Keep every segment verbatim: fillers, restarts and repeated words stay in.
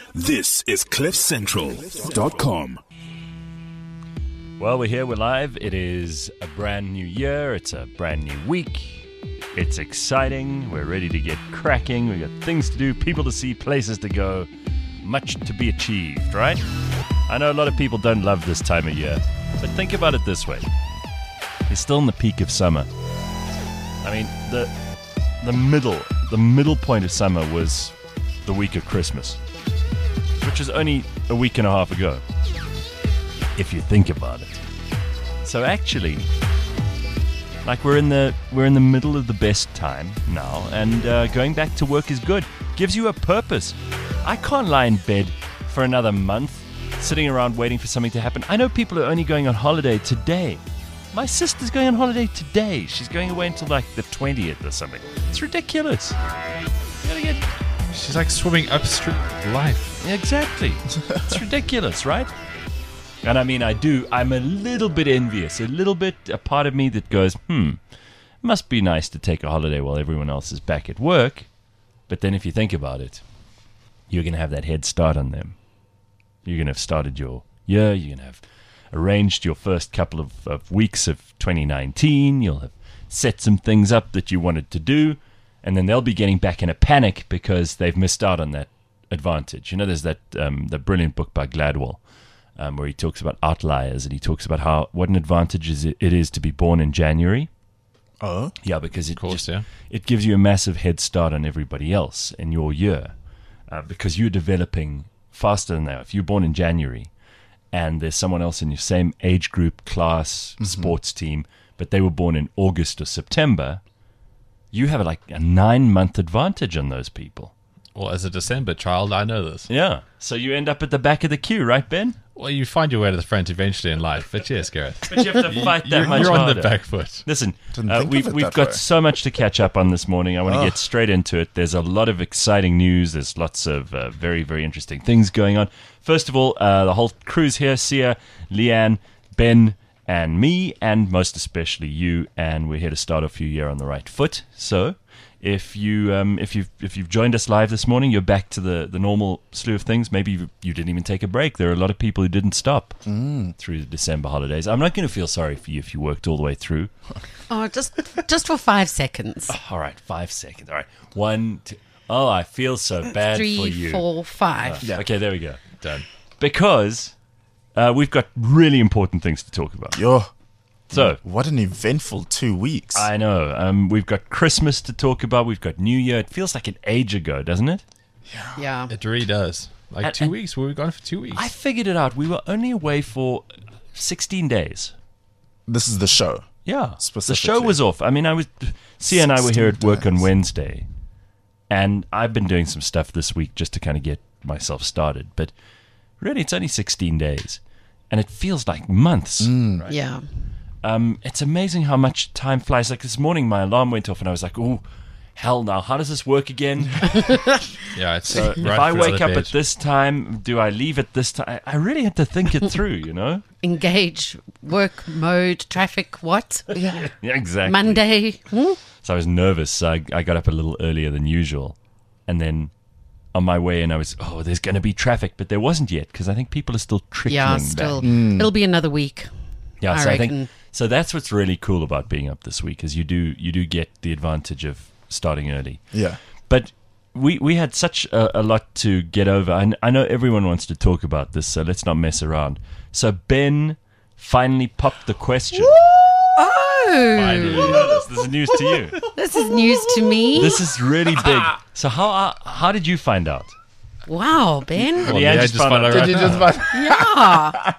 This is cliff central dot com. Well, we're here, we're live. It is a brand new year. It's a brand new week. It's exciting. We're ready to get cracking. We've got things to do, people to see, places to go. Much to be achieved, right? I know a lot of people don't love this time of year, but think about it this way. We're still in the peak of summer. I mean, the the middle, the middle point of summer was the week of Christmas, which is only a week and a half ago, if you think about it. So actually, like we're in the we're in the middle of the best time now, and uh, going back to work is good. Gives you a purpose. I can't lie in bed for another month, sitting around waiting for something to happen. I know people are only going on holiday today. My sister's going on holiday today. She's going away until like the twentieth or something. It's ridiculous. You gotta get... She's like swimming upstream of life. Exactly. It's ridiculous, right? And I mean, I do. I'm a little bit envious. A little bit, a part of me that goes, hmm, must be nice to take a holiday while everyone else is back at work. But then if you think about it, you're going to have that head start on them. You're going to have started your year. You're going to have arranged your first couple of, of weeks of twenty nineteen. You'll have set some things up that you wanted to do. And then they'll be getting back in a panic because they've missed out on that advantage. You know, there's that um, the brilliant book by Gladwell um, where he talks about outliers, and he talks about how what an advantage is it, it is to be born in January. Oh? Yeah, because it, Of course, just, yeah. it gives you a massive head start on everybody else in your year uh, because you're developing faster than they are. If you're born in January and there's someone else in your same age group, class, mm-hmm. sports team, but they were born in August or September, you have like a nine-month advantage on those people. Well, as a December child, I know this. Yeah. So you end up at the back of the queue, right, Ben? Well, you find your way to the front eventually in life, but yes, Gareth. But you have to fight that you're, much You're on harder. the back foot. Listen, Didn't uh, think we've, of it we've that got way. so much to catch up on this morning. I want to Oh. get straight into it. There's a lot of exciting news. There's lots of uh, very, very interesting things going on. First of all, uh, the whole crew's here. Sia, Leanne, Ben, and me, and most especially you. And we're here to start off your year on the right foot. So... If you um, if you've if you've joined us live this morning, you're back to the, the normal slew of things. Maybe you, you didn't even take a break. There are a lot of people who didn't stop mm. through the December holidays. I'm not going to feel sorry for you if you worked all the way through. Oh, just just for five seconds. Oh, all right, five seconds. All right, one, two. Oh, I feel so bad Three, for you. four, five. Uh, yeah. Okay, there we go. Done. Because uh, we've got really important things to talk about. Yo, So what an eventful two weeks. I know. Um, we've got Christmas to talk about. We've got New Year. It feels like an age ago, doesn't it? Yeah. It really does. Like And- two and- weeks. We were gone for two weeks. I figured it out. We were only away for sixteen days. This is the show. Yeah. The Specifically. show was off. I mean, I was... Sia and I were here at work on days. Wednesday. And I've been doing some stuff this week just to kind of get myself started. But really, it's only sixteen days. And it feels like months. Right? Yeah. Um, it's amazing how much time flies. Like this morning, my alarm went off and I was like, oh, hell now, how does this work again? yeah, it's So right if I for wake another up at page. this time, do I leave at this time? I, I really had to think it through, you know? Engage, work mode, traffic, what? Yeah. Yeah, exactly. Monday. Hmm? So I was nervous. So I, I got up a little earlier than usual. And then on my way in, I was, oh, there's going to be traffic. But there wasn't yet because I think people are still trickling Yeah, back. still. It'll be another week. Yeah, I so I reckon. think so. That's what's really cool about being up this week is you do you do get the advantage of starting early. Yeah. But we we had such a, a lot to get over. I, I know everyone wants to talk about this, so let's not mess around. So Ben finally popped the question. Oh, Finally, you know this. This is news to you. this is news to me. This is really big. So how uh, how did you find out? Wow, Ben. Well, Leanne yeah, just just found found out. out Did right you now. just find? Yeah.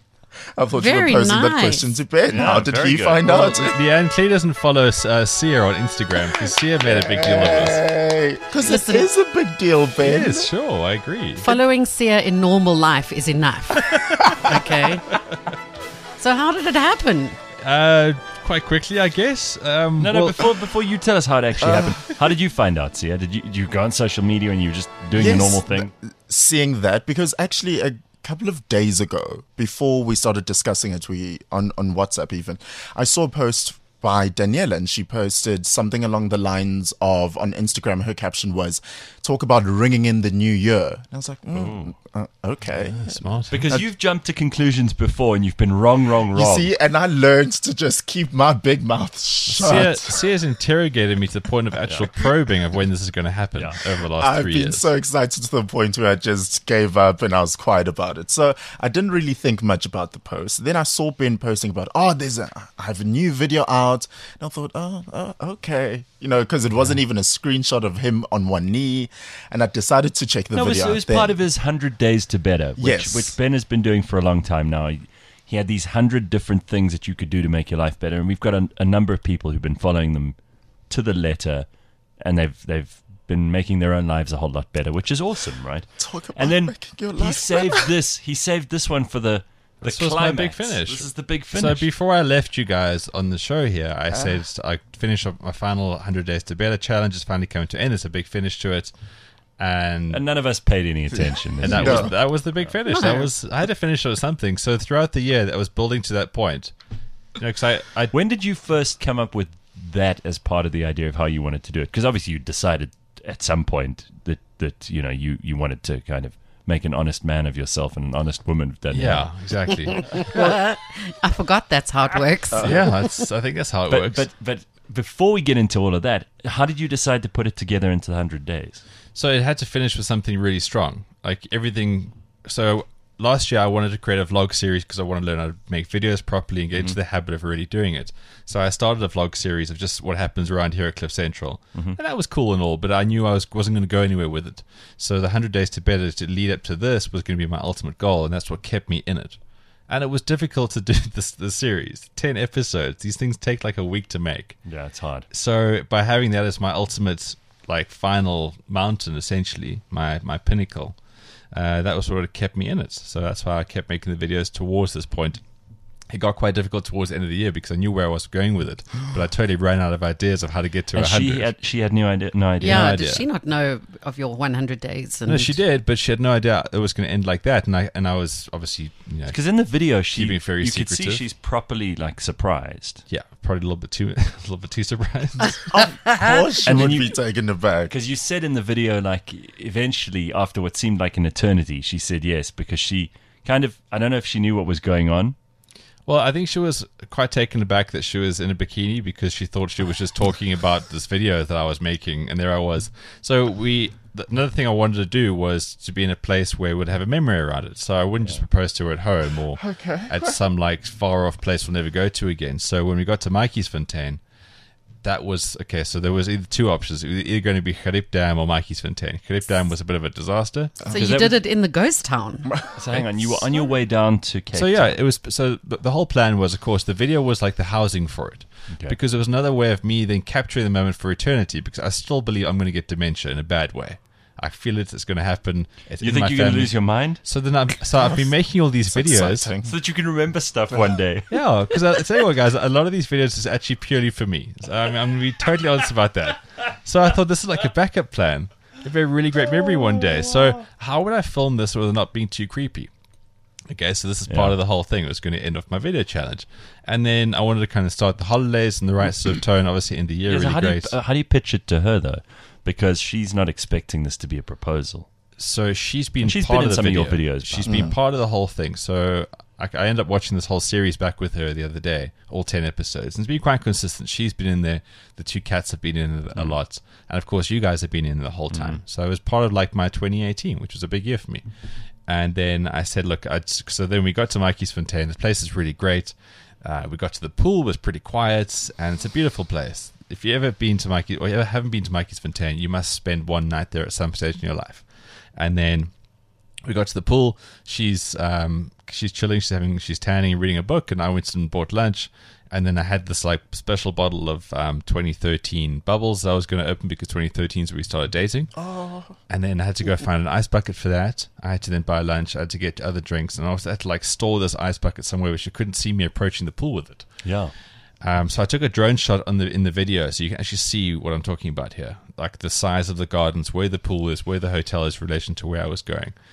I thought Very you were posing that nice. question to Ben. Yeah, How did very he good. find Well, out? Leanne Clay doesn't follow uh, Sia on Instagram because Sia made a big deal of this. Because it Listen. is a big deal, Ben. Yes, sure, I agree. Following Sia in normal life is enough. Okay. So how did it happen? Uh, quite quickly, I guess. Um, No, no. well, Before before you tell us how it actually happened, how did you find out, Sia? Did you did you go on social media and you were just doing Yes, the normal thing? th- seeing that, because actually a couple of days ago, before we started discussing it, we on, on WhatsApp even, I saw a post by Daniela, and she posted something along the lines of, on Instagram, her caption was, talk about ringing in the new year. And I was like, mm, uh, okay. Yeah, smart. Because you've jumped to conclusions before and you've been wrong, wrong, wrong. You see, and I learned to just keep my big mouth Sia, shut. Sia's interrogated me to the point of actual probing of when this is going to happen Yeah. over the last I've three been years. so excited to the point where I just gave up and I was quiet about it. So I didn't really think much about the post. Then I saw Ben posting about, oh, there's a, I have a new video out. And I thought, oh, oh okay. You know, because it wasn't even a screenshot of him on one knee. And I decided to check the no, it was, video it was out then. part of his one hundred Days to Better, which, Yes. which Ben has been doing for a long time now. He, he had these one hundred different things that you could do to make your life better. And we've got a, a number of people who've been following them to the letter. And they've they've been making their own lives a whole lot better, which is awesome, right? Talk about And then making your he life saved better. this. He saved this one for the the This was my climax. big finish. This is the big So finish. before I left you guys on the show here, I Ah. said I finished up my final one hundred Days to Better challenge. Is finally coming to end. It's a big finish to it, and and none of us paid any attention. and that No. was that was the big finish. That was I had to finish it with something. So throughout the year, that was building to that point. You know, because I, I When did you first come up with that as part of the idea of how you wanted to do it? Because obviously you decided at some point that, that you know you, you wanted to kind of make an honest man of yourself and an honest woman of Danielle. yeah, exactly. I forgot that's how it works. yeah, that's, I think that's how it But, works. but but before we get into all of that, how did you decide to put it together into the hundred days? So it had to finish with something really strong. Like everything. So last year I wanted to create a vlog series because I want to learn how to make videos properly and get into the habit of really doing it. So I started a vlog series of just what happens around here at Cliff Central. And that was cool and all, but I knew I was, wasn't going to go anywhere with it. So the one hundred Days to Better to lead up to this was going to be my ultimate goal, and that's what kept me in it. And it was difficult to do this, this series. ten episodes. These things take like a week to make. Yeah, it's hard. So by having that as my ultimate, like, final mountain, essentially, my, my pinnacle, uh, that was what kept me in it. So that's why I kept making the videos towards this point. It got quite difficult towards the end of the year because I knew where I was going with it, but I totally ran out of ideas of how to get to And one hundred. she had she had no idea. No idea. Yeah, no did idea. she not know of your one hundred days? And No, she did, but she had no idea it was going to end like that, and I and I was obviously, you know, Because in the video, she Keeping it very you could see secretive. she's properly like surprised. yeah, probably a little bit too, a little bit too surprised. Of course she And then would you- be taken aback. Because you said in the video, like, eventually, after what seemed like an eternity, she said yes, because she kind of, I don't know if she knew what was going on. Well, I think she was quite taken aback that she was in a bikini because she thought she was just talking about this video that I was making, and there I was. So we, th- another thing I wanted to do was to be in a place where it would have a memory around it. So I wouldn't just propose to her at home or at some like far off place we'll never go to again. So when we got to Mikey's Fontaine, that was okay. So there was either two options: it was either going to be Gerib Dam or Mikey's Fontaine. Gerib Dam was a bit of a disaster. So Because you that did was- it in the ghost town. So hang on, you were on your way down to Cape So yeah, Town. it was. So the the whole plan was, of course, the video was like the housing for it, Okay. because it was another way of me then capturing the moment for eternity. Because I still believe I'm going to get dementia in a bad way. I feel it, it's going to happen. It's You in think my you're going to family. lose your mind? So then, I'm, so I've been making all these It's videos. exciting. So that you can remember stuff one day. Yeah, because I tell you what, guys, a lot of these videos is actually purely for me. So I mean, I'm going to be totally honest about that. So I thought this is like a backup plan. It'd be a really great memory one day. So how would I film this without not being too creepy? Okay, so this is part Yeah. of the whole thing. It was going to end off my video challenge. And then I wanted to kind of start the holidays in the right sort of tone, obviously in the year, Yeah, so really how, do you, great. uh, how do you pitch it to her, though? Because she's not expecting this to be a proposal. So she's been And she's part been in of the some of your video. videos, She's but- been part of the whole thing. So I, I ended up watching this whole series back with her the other day, all ten episodes. And it's been quite consistent. She's been in there. The two cats have been in it a lot. And of course, you guys have been in it the whole time. So it was part of like my twenty eighteen, which was a big year for me. And then I said, look, I'd, so then we got to Mikey's Fontaine. The place is really great. Uh, we got to the pool, it was pretty quiet, and it's a beautiful place. If you ever been to Mikey, or you ever haven't been to Mikey's Fontaine, you must spend one night there at some stage in your life. And then we got to the pool. She's um, she's chilling. She's having she's tanning, reading a book, and I went and bought lunch. And then I had this like special bottle of um, twenty thirteen bubbles that I was going to open because twenty thirteen is when we started dating. Oh. And then I had to go find an ice bucket for that. I had to then buy lunch. I had to get other drinks, and I also had to like store this ice bucket somewhere where she couldn't see me approaching the pool with it. Yeah. Um, so I took a drone shot on the in the video, so you can actually see what I'm talking about here, like the size of the gardens, where the pool is, where the hotel is, in relation to where I was going.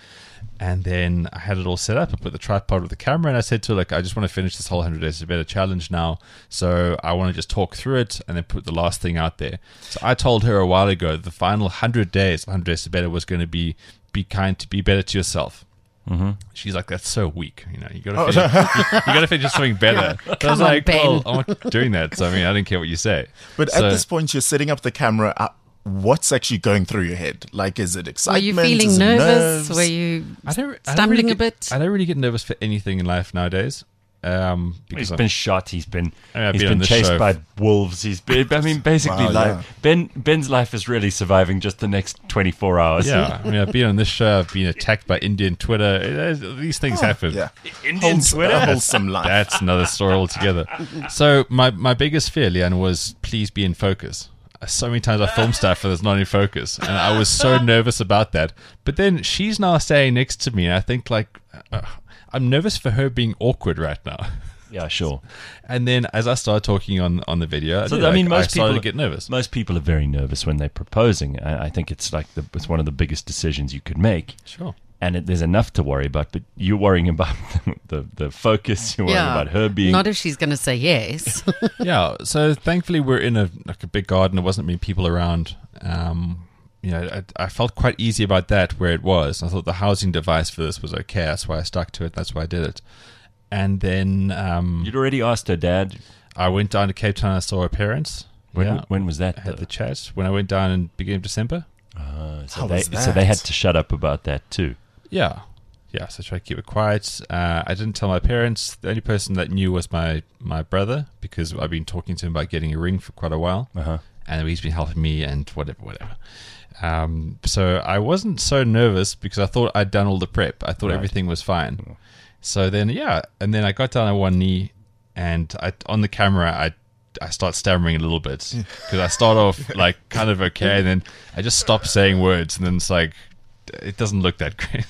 And then I had it all set up. I put the tripod with the camera, and I said to her, like, I just want to finish this whole one hundred Days to Better challenge now. So I want to just talk through it and then put the last thing out there. So I told her a while ago the final one hundred days, one hundred Days to Better was going to be be kind to be better to yourself. Mm-hmm. She's like, that's so weak. You know, you got to finish, you, you got to finish something better. So I was Come on, like, Ben. well, I'm not doing that. So I mean, I didn't care what you say. But So- at this point, you're setting up the camera. Uh, what's actually going through your head? Like, is it Were excitement? you feeling Is it nervous? nerves? Were you I don't, I don't stumbling really a get, bit? I don't really get nervous for anything in life nowadays. Um, because He's I'm- been shot. He's been I mean, I've he's been on been this chased show. by wolves. He's been. I mean, basically, Wow, life. yeah. Ben Ben's life is really surviving just the next twenty-four hours. Yeah, I mean, I've been on this show. I've been attacked by Indian Twitter. It- it- These things happen. Yeah. Indian Wholes- Twitter. a wholesome life. That's another story altogether. So my, my biggest fear, Leanne, was please be in focus. So many times I filmed stuff that's not in focus, and I was so nervous about that. But then she's now staying next to me, and I think like uh, I'm nervous for her being awkward right now. Yeah, sure. And then as I started talking on, on the video, So I, did, I mean, like, most I started people to get nervous. Most people are very nervous when they're proposing. I, I think it's like the, it's one of the biggest decisions you could make. Sure. And it, there's enough to worry about, but you're worrying about the the focus. You're worrying yeah. about her being. Not if she's going to say yes. Yeah, so thankfully we're in a like a big garden. There wasn't many people around. Um, you know, I, I felt quite easy about that where it was. I thought the housing device for this was okay. That's why I stuck to it. That's why I did it. And then um, You'd already asked her dad. I went down to Cape Town. I saw her parents. When Yeah. when was that? I had though? the chat when I went down in beginning of December. Uh, so How they was so they had that? to shut up about that too. Yeah. Yeah, so I tried to keep it quiet. Uh, I didn't tell my parents. The only person that knew was my, my brother, because I've been talking to him about getting a ring for quite a while. Uh-huh. And he's been helping me and whatever, whatever. Um, so I wasn't so nervous because I thought I'd done all the prep. I thought Right. everything was fine. So then, yeah, and then I got down on one knee, and I, on the camera, I I start stammering a little bit because I start off like kind of okay, and then I just stop saying words, and then it's like it doesn't look that great.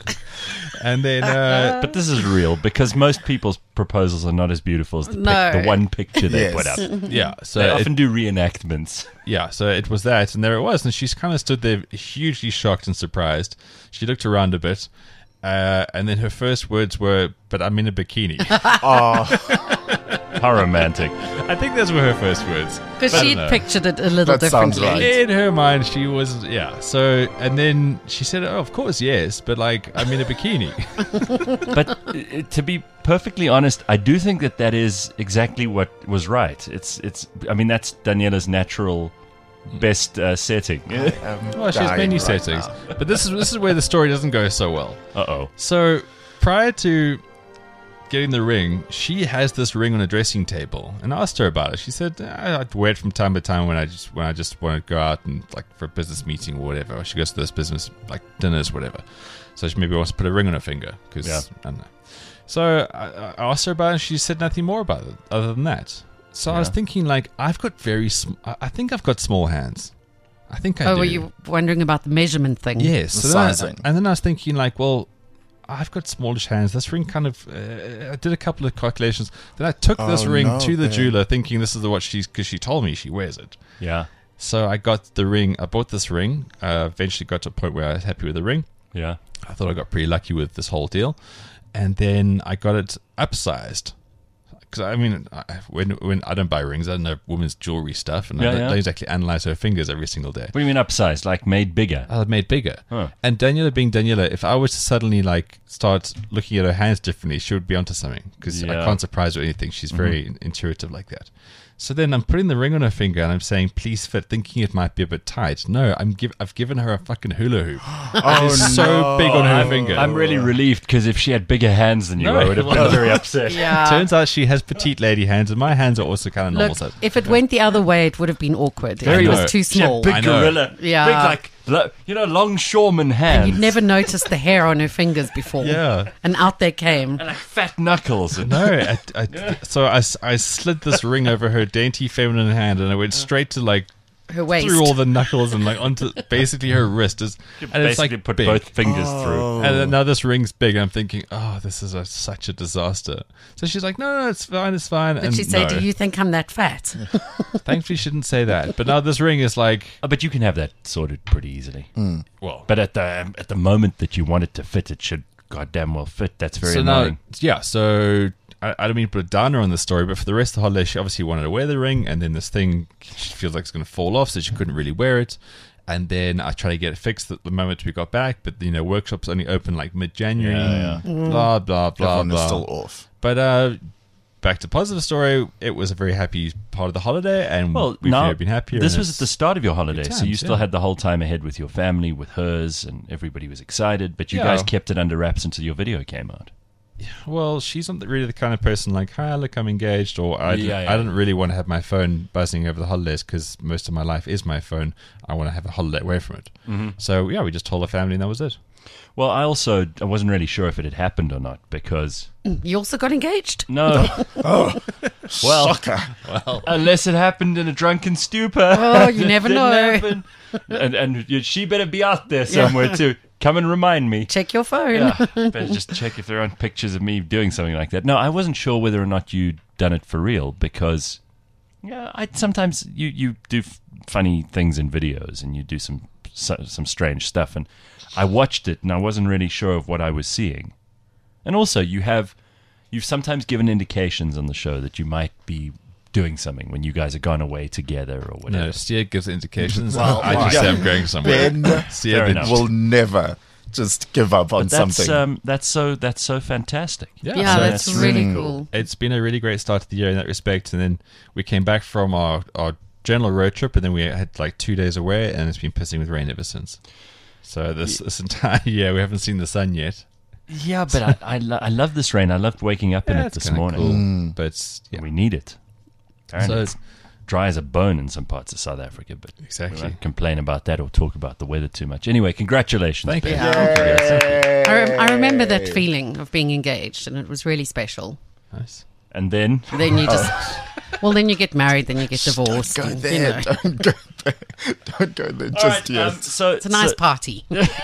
And then, uh, But this is real because most people's proposals are not as beautiful as the, pic- No. the one picture they Yes. put up. yeah, so They it- often do reenactments. yeah, so it was that, and there it was, and she's kind of stood there hugely shocked and surprised. She looked around a bit, uh, and then her first words were, "But I'm in a bikini." How romantic. I think those were her first words. Because I don't she'd know. pictured it a little That sounds differently. right. In her mind, she was, yeah. So, and then she said, "Oh, of course, yes, but like, I'm in a bikini." But uh, to be perfectly honest, I do think that that is exactly what was right. It's it's. I mean, that's Daniela's natural best uh, setting. Well, she has Dying many right settings, now. but this is this is where the story doesn't go so well. Uh oh. So, prior to getting the ring, she has this ring on a dressing table, and I asked her about it. She said, "I- "I'd wear it from time to time when I just when I just want to go out and like for a business meeting or whatever." Or she goes to those business like dinners, whatever. So she maybe wants to put a ring on her finger because Yeah. I don't know. So I, I asked her about it, and she said nothing more about it other than that. So I was Yeah. thinking, like, I've got very, sm- I I think I've got small hands. I think I Oh, do. were you wondering about the measurement thing? Yes. The so then I- sizing. and then I was thinking, like, well, I've got smallish hands. This ring kind of, uh, I did a couple of calculations. Then I took this Oh, ring no, to the Ben. jeweler thinking this is the what she's, because she told me she wears it. Yeah. So I got the ring, I bought this ring, uh, eventually got to a point where I was happy with the ring. Yeah. I thought I got pretty lucky with this whole deal. And then I got it upsized. Because, I mean, I, when when I don't buy rings, I don't know women's jewelry stuff, and Yeah, I don't, yeah. don't exactly analyze her fingers every single day. What do you mean upsized? Like made bigger? I had made bigger. Huh. And Daniela being Daniela, if I was to suddenly like start looking at her hands differently, she would be onto something because I Yeah. can't surprise her or anything. She's very intuitive like that. So then I'm putting the ring on her finger and I'm saying, "Please fit," thinking it might be a bit tight. No, I'm give I've given her a fucking hula hoop. Oh, It's so big on her finger. I'm really relieved because if she had bigger hands than you, No, I would have been well- very upset. Yeah. Turns out she has petite lady hands, and my hands are also kind of normal Look, size. if it went the other way, it would have been awkward. Very it know. was too She had small. big I know. gorilla. Yeah. Big like lo- you know longshoreman hands. You'd never noticed the hair on her fingers before. Yeah. And out they came. and like fat knuckles. No, I, I, so I, s- I slid this ring over her dainty feminine hand, and I went straight to like Her waist. through all the knuckles and like onto basically her wrist. Is, You and it's basically like put big. both fingers through. And then now this ring's big. And I'm thinking, oh, this is a, such a disaster. So she's like, no, no, it's fine, it's fine. Did and she say, no. do you think I'm that fat? Thankfully, she didn't say that. But now this ring is like, Oh, but you can have that sorted pretty easily. well. But at the at the moment that you want it to fit, it should goddamn well fit. That's very so annoying. now, yeah. So I, I don't mean to put a downer on the story, but for the rest of the holiday, she obviously wanted to wear the ring, and then this thing she feels like it's going to fall off, so she couldn't really wear it. And then I tried to get it fixed at the moment we got back, but you know, workshops only open like mid-January. Yeah, Blah blah blah Everyone blah. is still off. But uh, back to positive story. It was a very happy part of the holiday, and Well, we've now, never been happier. this and was at it's- the start of your holiday, so you times, still yeah. had the whole time ahead with your family, with hers, and everybody was excited. But you Yeah. guys kept it under wraps until your video came out. Well, she's not really the kind of person like, hi, look, I'm engaged, or I, Yeah, didn't, yeah. I didn't really want to have my phone buzzing over the holidays because most of my life is my phone. I want to have a holiday away from it. Mm-hmm. So, yeah, we just told the family and that was it. Well, I also I wasn't really sure if it had happened or not because You also got engaged? no, Oh, well, shocker. unless it happened in a drunken stupor. Oh, you never Didn't know. happen. And and you- she better be out there somewhere too. Come and remind me. Check your phone. Yeah, better just check if there aren't pictures of me doing something like that. No, I wasn't sure whether or not you'd done it for real because, yeah, I sometimes you you do f- funny things in videos and you do some so, some strange stuff, and I watched it and I wasn't really sure of what I was seeing. And also, you have you've sometimes given indications on the show that you might be doing something when you guys are gone away together or whatever. No, Steer gives indications. Well, I just yeah. say I'm going somewhere. Ben Steer Fair did- enough. will never just give up on But that's something. um, that's so that's so fantastic. Yeah, Yeah, so that's that's really mm. cool. it's been a really great start to the year in that respect. And then we came back from our, our general road trip, and then we had like two days away, and it's been pissing with rain ever since. So this, this entire year, we haven't seen the sun yet. Yeah, but I I, lo- I love this rain. I loved waking up in Yeah, it it's this kinda morning. cool. But it's- yeah. We need it. Apparently So- it's dry as a bone in some parts of South Africa, but Exactly. we won't complain about that or talk about the weather too much. Anyway, congratulations. Thank you. Ben. Yeah. I, rem- I remember that feeling of being engaged, and it was really special. Nice. And then Then you just, well, then you get married, then you get divorced. Don't go and, you there. know, Don't go there. Don't go there just All right, yet. um, so it's a nice so- party.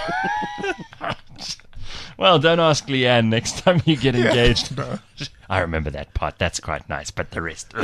Well, don't ask Leanne next time you get engaged. I remember that part. That's quite nice, but the rest.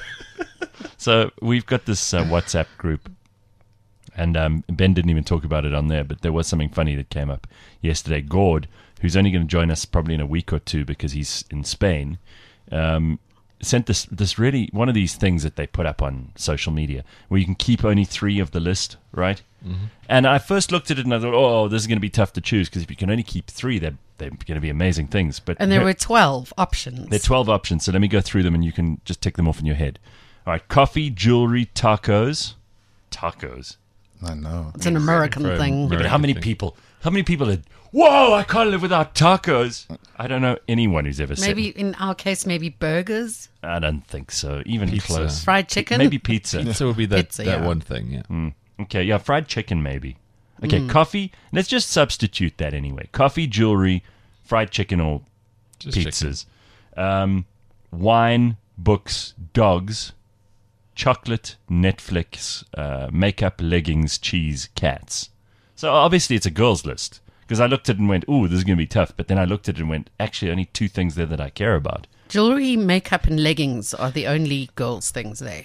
So we've got this uh, WhatsApp group, and um, Ben didn't even talk about it on there, but there was something funny that came up yesterday. Gord, who's only going to join us probably in a week or two because he's in Spain, um, sent this this really one of these things that they put up on social media where you can keep only three of the list, right? Mm-hmm. And I first looked at it and I thought, oh, this is going to be tough to choose because if you can only keep three, they're they're going to be amazing things. But And there here- were twelve options. there are twelve options, so let me go through them and you can just tick them off in your head. All right, coffee, jewelry, tacos. Tacos. I know. It's an American From thing. American But how many thing. people? How many people are? Whoa! I can't live without tacos. I don't know anyone who's ever said. Maybe in our case, maybe burgers, I don't think so. Even Pizza. close. fried chicken. Maybe pizza. Pizza would be that, Pizza, that yeah. one thing, yeah. Okay, yeah, fried chicken maybe. Okay, coffee. Let's just substitute that anyway. Coffee, jewelry, fried chicken, or Just pizzas. Um, wine, books, dogs, chocolate, Netflix, uh, makeup, leggings, cheese, cats. So obviously it's a girls' list because I looked at it and went, "Ooh, this is going to be tough." But then I looked at it and went, "Actually, only two things there that I care about." Jewelry, makeup, and leggings are the only girls' things there.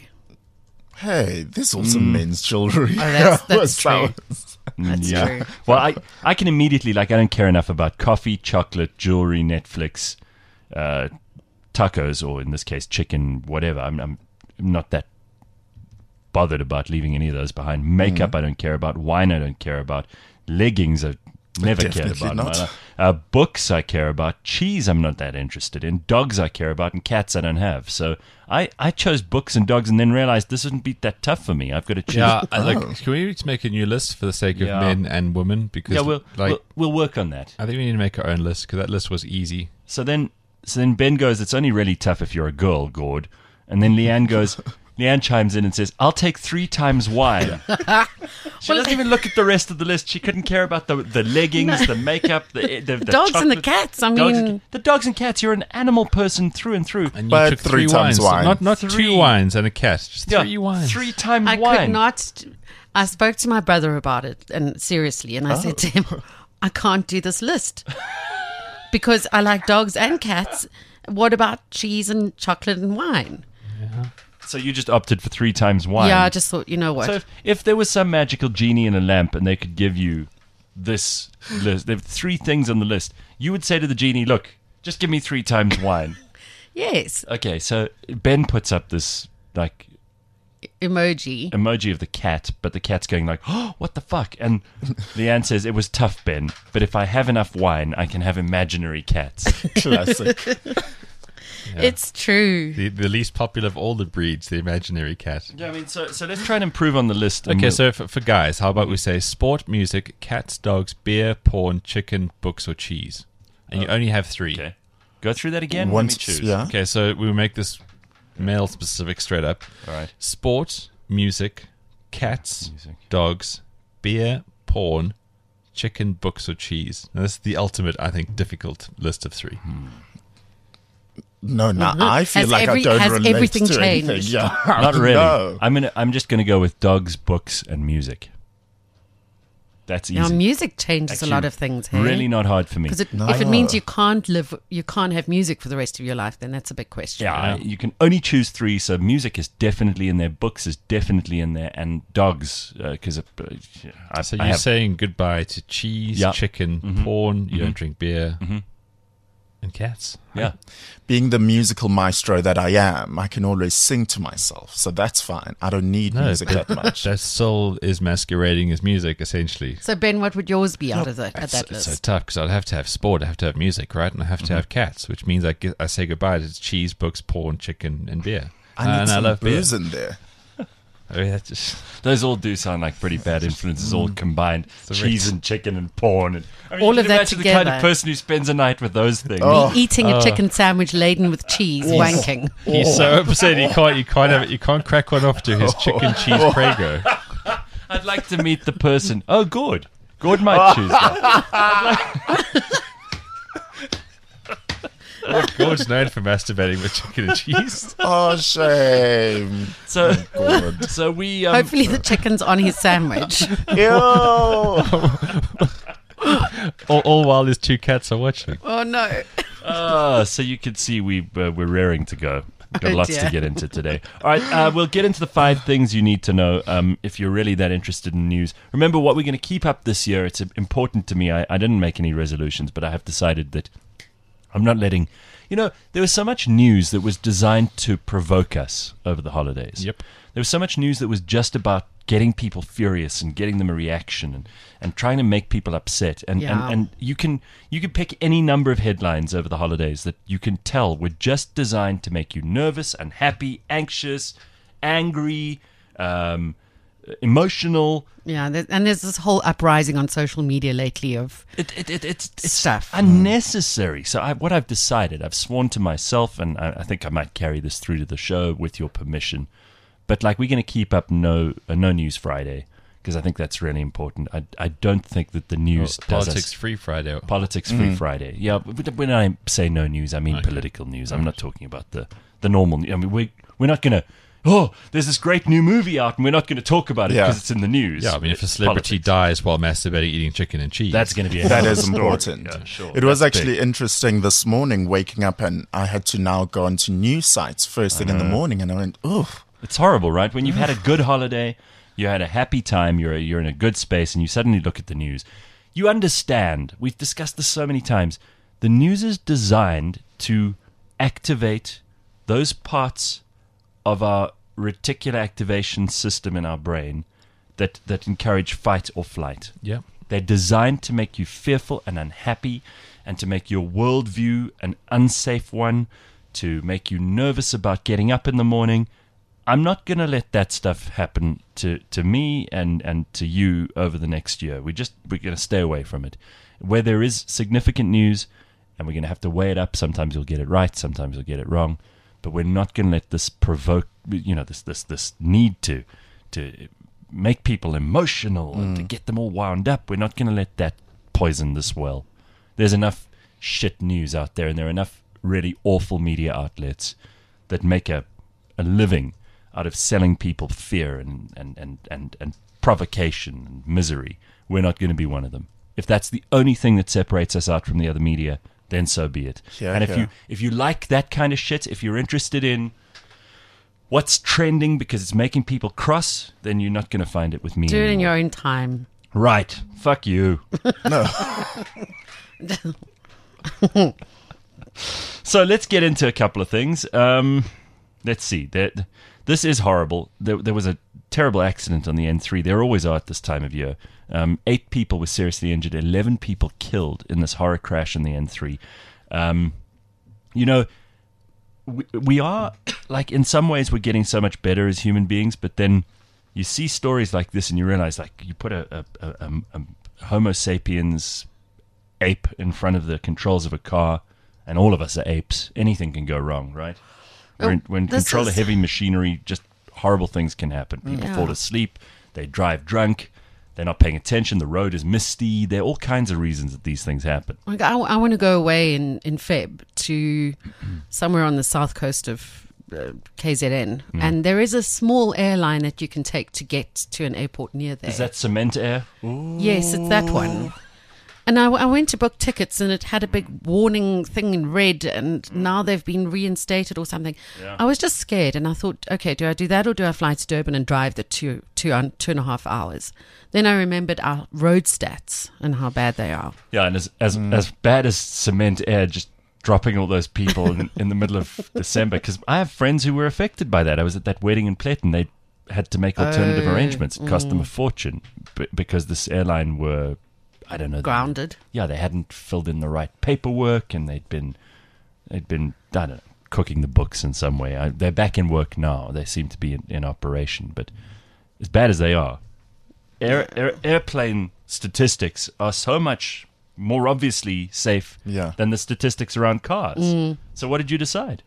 Hey, there's also men's jewelry. Oh, that's- that's So- That's Yeah. true. Well, I, I can immediately, like, I don't care enough about coffee, chocolate, jewelry, Netflix, uh, tacos, or in this case, chicken, whatever. I'm, I'm not that bothered about leaving any of those behind. Makeup, I don't care about. Wine, I don't care about. Leggings, I never cared Definitely about. in my not. life. Uh, books, I care about. Cheese, I'm not that interested in. Dogs, I care about. And cats, I don't have. So I, I chose books and dogs and then realized this wouldn't be that tough for me. I've got to choose. Yeah, I, like, can we just make a new list for the sake of Yeah. men and women? Because, Yeah, we'll, like, we'll, we'll work on that. I think we need to make our own list because that list was easy. So then, so then Ben goes, "It's only really tough if you're a girl, Gord." And then Leanne goes, Leanne chimes in and says, I'll take three times wine. She doesn't even look at the rest of the list. She couldn't care about the the leggings, the makeup, the, the, the dogs and the chocolate. cats. I Dogs mean, and- the dogs and cats. You're an animal person through and through. And you But took three three, times wines, wine. not not Three. two wines and a cat, just Yeah, three wines. Three times I wine. could not. I spoke to my brother about it, and seriously, and I said to him, I can't do this list because I like dogs and cats. What about cheese and chocolate and wine? So you just opted for three times wine. Yeah, I just thought, you know what? So if, if there was some magical genie in a lamp and they could give you this list, there are three things on the list, you would say to the genie, look, just give me three times wine. Yes, Okay, so Ben puts up this like emoji. emoji of the cat, but the cat's going like, oh, what the fuck? And Leanne says, it was tough, Ben, but if I have enough wine, I can have imaginary cats. Classic. It's true. The, the least popular of all the breeds, the imaginary cat. Yeah, I mean, so so let's try and improve on the list. and Okay, we'll- so for, for guys, how about we say sport, music, cats, dogs, beer, porn, chicken, books, or cheese? And you only have three. Okay. Go through that again. Once, Let me choose. yeah. Okay, so we make this male specific straight up. All right. Sport, music, cats, Music. dogs, beer, porn, chicken, books, or cheese. Now, this is the ultimate, I think, difficult list of three. No, no, I feel Has like every- I don't has relate everything to anything. changed? Yeah. Not really. No. I'm gonna. I'm just gonna go with dogs, books, and music. That's easy. Now, music changes Actually, a lot of things. Hey? Really not hard for me. Because No. if it means you can't live, you can't have music for the rest of your life, then that's a big question. Yeah, I- you can only choose three. So music is definitely in there, books is definitely in there, and dogs because uh, I, So I you're have, saying goodbye to cheese, Yeah. chicken, porn, you don't drink beer, and cats. yeah. Being the musical maestro that I am, I can always sing to myself, so that's fine. I don't need No, music but that much. that still is masquerading as music, essentially. So Ben, what would yours be out of the, at It's, that it's list? so tough because I'd have to have sport, I have to have music, right? And I have to have cats, which means I, get, I say goodbye to cheese, books, porn, chicken, and beer. I need and some I love beer. booze in there. I mean, that's just, Those all do sound like pretty bad influences, all combined. a Cheese very- and chicken and porn. And, I mean, All you of can that imagine the kind of together. person who spends a night with those things. Oh. Eating a chicken sandwich laden with cheese, wanking. he's so upset he can't, you can't have it, you can't crack one off to his chicken cheese Prego. I'd like to meet the person. Oh, Gord. Gord might choose that. Gord's known for masturbating with chicken and cheese. Oh, shame. So, God. so we. Um, Hopefully the chicken's on his sandwich. Ew. all, all while his two cats are watching. Oh no. Uh, so you can see we uh, we're raring to go. We've got Oh, lots to dear. get into today. All right, uh, we'll get into the five things you need to know um, if you're really that interested in news. Remember, what we're going to keep up this year, it's important to me. I, I didn't make any resolutions, but I have decided that I'm not letting... You know, there was so much news that was designed to provoke us over the holidays. Yep. There was so much news that was just about getting people furious and getting them a reaction and, and trying to make people upset. And, Yeah. and, and you can you can pick any number of headlines over the holidays that you can tell were just designed to make you nervous, unhappy, anxious, angry, um, emotional. Yeah, there, and there's this whole uprising on social media lately of It, it, it, it's, it's Stuff. unnecessary. So I, what I've decided, I've sworn to myself, and I, I think I might carry this through to the show with your permission. But like, we're going to keep up no uh, no news Friday because I think that's really important. I, I don't think that the news Well, does politics us, free Friday. politics free Friday. Yeah, but when I say no news, I mean Okay. political news. I'm not talking about the the normal. I mean, we we're not going to. Oh, there's this great new movie out, and we're not going to talk about it Yeah. because it's in the news. Yeah, I mean, if a It's celebrity politics. dies while masturbating, eating chicken and cheese, That's going to be a That hell of is a story. important. Yeah, sure. It was That's actually big. interesting this morning waking up and I had to now go onto news sites first thing in the morning and I went, oh, It's horrible, right? When you've had a good holiday, you had a happy time, you're you're in a good space, and you suddenly look at the news. You understand. We've discussed this so many times. The news is designed to activate those parts of our reticular activation system in our brain that, that encourage fight or flight. yeah, They're designed to make you fearful and unhappy and to make your worldview an unsafe one, to make you nervous about getting up in the morning. I'm not going to let that stuff happen to, to me and, and to you over the next year. We just, we're going to stay away from it. Where there is significant news, and we're going to have to weigh it up, sometimes you'll get it right, sometimes you'll get it wrong. but we're not going to let this provoke, you know, this this this need to to make people emotional mm. and to get them all wound up. We're not going to let that poison this well. There's enough shit news out there, and there are enough really awful media outlets that make a a living out of selling people fear and and and and, and provocation and misery. We're not going to be one of them. If that's the only thing that separates us out from the other media, then so be it. Yeah, and if yeah. you if you like that kind of shit, if you're interested in what's trending because it's making people cross, then you're not going to find it with me Do it in anymore. your own time. Right. Fuck you. No. So let's get into a couple of things. Um, let's see. There, this is horrible. There, there was a terrible accident on the N three. There always are at this time of year. Um, eight people were seriously injured. Eleven people killed in this horror crash on the N three. Um, you know, we, we are, like, in some ways we're getting so much better as human beings, but then you see stories like this and you realize, like, you put a, a, a, a, a Homo sapiens ape in front of the controls of a car, and all of us are apes. Anything can go wrong, right? Oh, when when this control is- of heavy machinery, just horrible things can happen. People Yeah. fall asleep, they drive drunk, they're not paying attention, the road is misty. There are all kinds of reasons that these things happen. Like, I, I want to go away in, in Feb to somewhere on the south coast of uh, K Z N, Mm. and there is a small airline that you can take to get to an airport near there. Is that Cement Air? Yes, it's that one. And I, I went to book tickets, and it had a big warning thing in red, and now they've been reinstated or something. Yeah. I was just scared, and I thought, okay, do I do that or do I fly to Durban and drive the two, two, un- two and a half hours? Then I remembered our road stats and how bad they are. Yeah, and as as, as bad as Cement Air just dropping all those people in, in the middle of December, because I have friends who were affected by that. I was at that wedding in Pletten. They had to make alternative Oh, arrangements. It cost them a fortune b- because this airline were, I don't know, Grounded. yeah, they hadn't filled in the right paperwork, and they'd been, they'd been, I don't know, cooking the books in some way. I, they're back in work now. They seem to be in, in operation, but as bad as they are, air, air, airplane statistics are so much more obviously safe Yeah. than the statistics around cars. So what did you decide?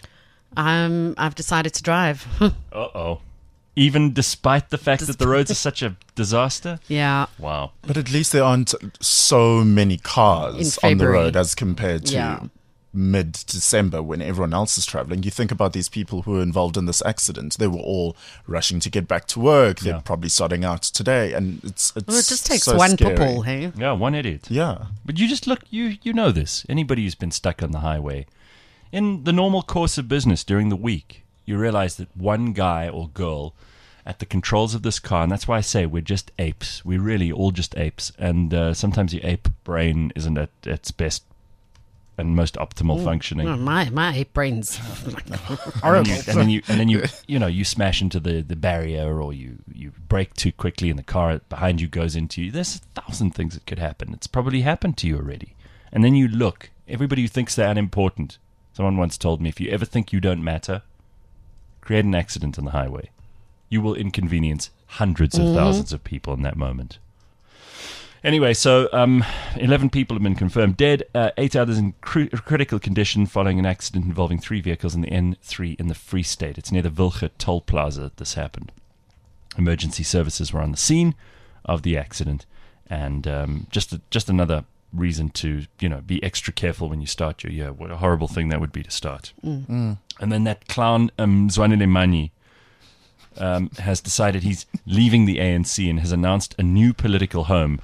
Um, I've decided to drive. Uh-oh. Even despite the fact that the roads are such a disaster? Yeah. Wow. But at least there aren't so many cars In on the February. road as compared to Yeah. mid-December when everyone else is traveling. You think about these people who were involved in this accident. They were all rushing to get back to work. They're Yeah. probably starting out today. And it's, it's Well, it just takes so one scary. pupil, hey? Yeah, one idiot. Yeah. But you just look, you you know this. Anybody who's been stuck on the highway, in the normal course of business during the week, you realize that one guy or girl at the controls of this car, and that's why I say we're just apes. We're really all just apes. And uh, sometimes your ape brain isn't at its best and most optimal functioning. Oh, my my ape brain's And then you, and then you, and then you, you know, you smash into the, the barrier, or you, you brake too quickly, and the car behind you goes into you. There's a thousand things that could happen. It's probably happened to you already. And then you look. Everybody who thinks they're unimportant. Someone once told me, if you ever think you don't matter, create an accident on the highway. You will inconvenience hundreds of thousands of people in that moment. Anyway, so um, eleven people have been confirmed dead, uh, eight others in cr- critical condition following an accident involving three vehicles in the N three in the Free State. It's near the Wilge toll plaza that this happened. Emergency services were on the scene of the accident, and um, just a, just another reason to, you know, be extra careful when you start your year. What a horrible thing that would be to start. And then that clown um, Zwanele Manyi um, has decided he's leaving the A N C and has announced a new political home.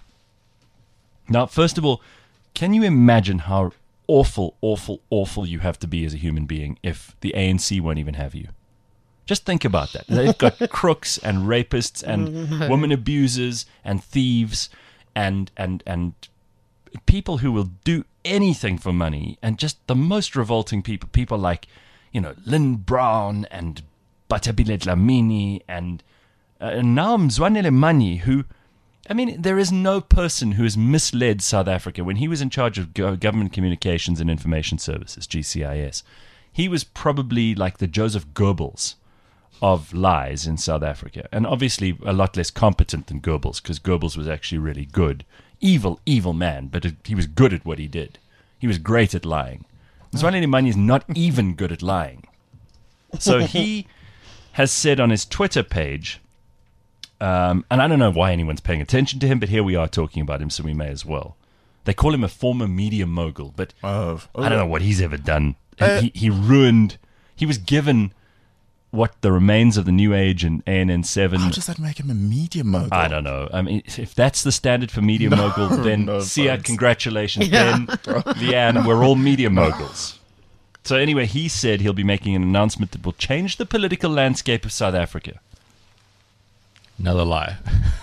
Now, first of all, can you imagine how awful, awful, awful you have to be as a human being if the A N C won't even have you? Just think about that. They've got crooks and rapists and woman abusers and thieves and and and people who will do anything for money, and just the most revolting people. People like, you know, Lynn Brown and Batabile Dlamini and uh, now Zwanele Manyi, who, I mean, there is no person who has misled South Africa. When he was in charge of go- Government Communications and Information Services, G C I S, he was probably like the Joseph Goebbels of lies in South Africa. And obviously a lot less competent than Goebbels, because Goebbels was actually really good. Evil, evil man, but it, he was good at what he did. He was great at lying. Zwanele Manyi is not even good at lying. So he has said on his Twitter page, um, and I don't know why anyone's paying attention to him, but here we are talking about him, so we may as well. They call him a former media mogul, but Oh, I don't know what he's ever done. Uh, he, he ruined, he was given what the remains of the New Age and A N N seven. How does that make him a media mogul? I don't know. I mean, if that's the standard for media mogul, then no, see ya, thanks. congratulations, Ben, Leanne, we're all media moguls. So anyway, he said he'll be making an announcement that will change the political landscape of South Africa. Another lie.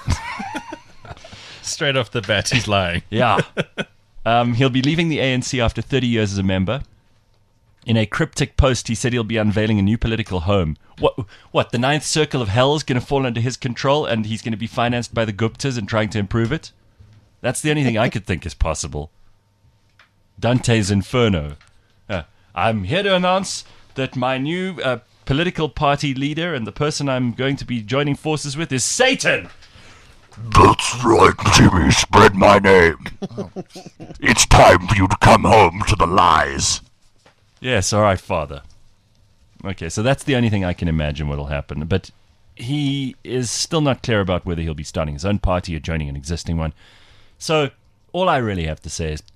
Straight off the bat, he's lying. Yeah. um, he'll be leaving the A N C after thirty years as a member. In a cryptic post, he said he'll be unveiling a new political home. What? What? The ninth circle of hell is going to fall under his control, and he's going to be financed by the Guptas and trying to improve it? That's the only thing I could think is possible. Dante's Inferno. Uh, I'm here to announce that my new uh, political party leader and the person I'm going to be joining forces with is Satan. That's right, Jimmy. Spread my name. It's time for you to come home to the lies. Yes, all right, Father. Okay, so that's the only thing I can imagine what'll happen. But he is still not clear about whether he'll be starting his own party or joining an existing one. So all I really have to say is,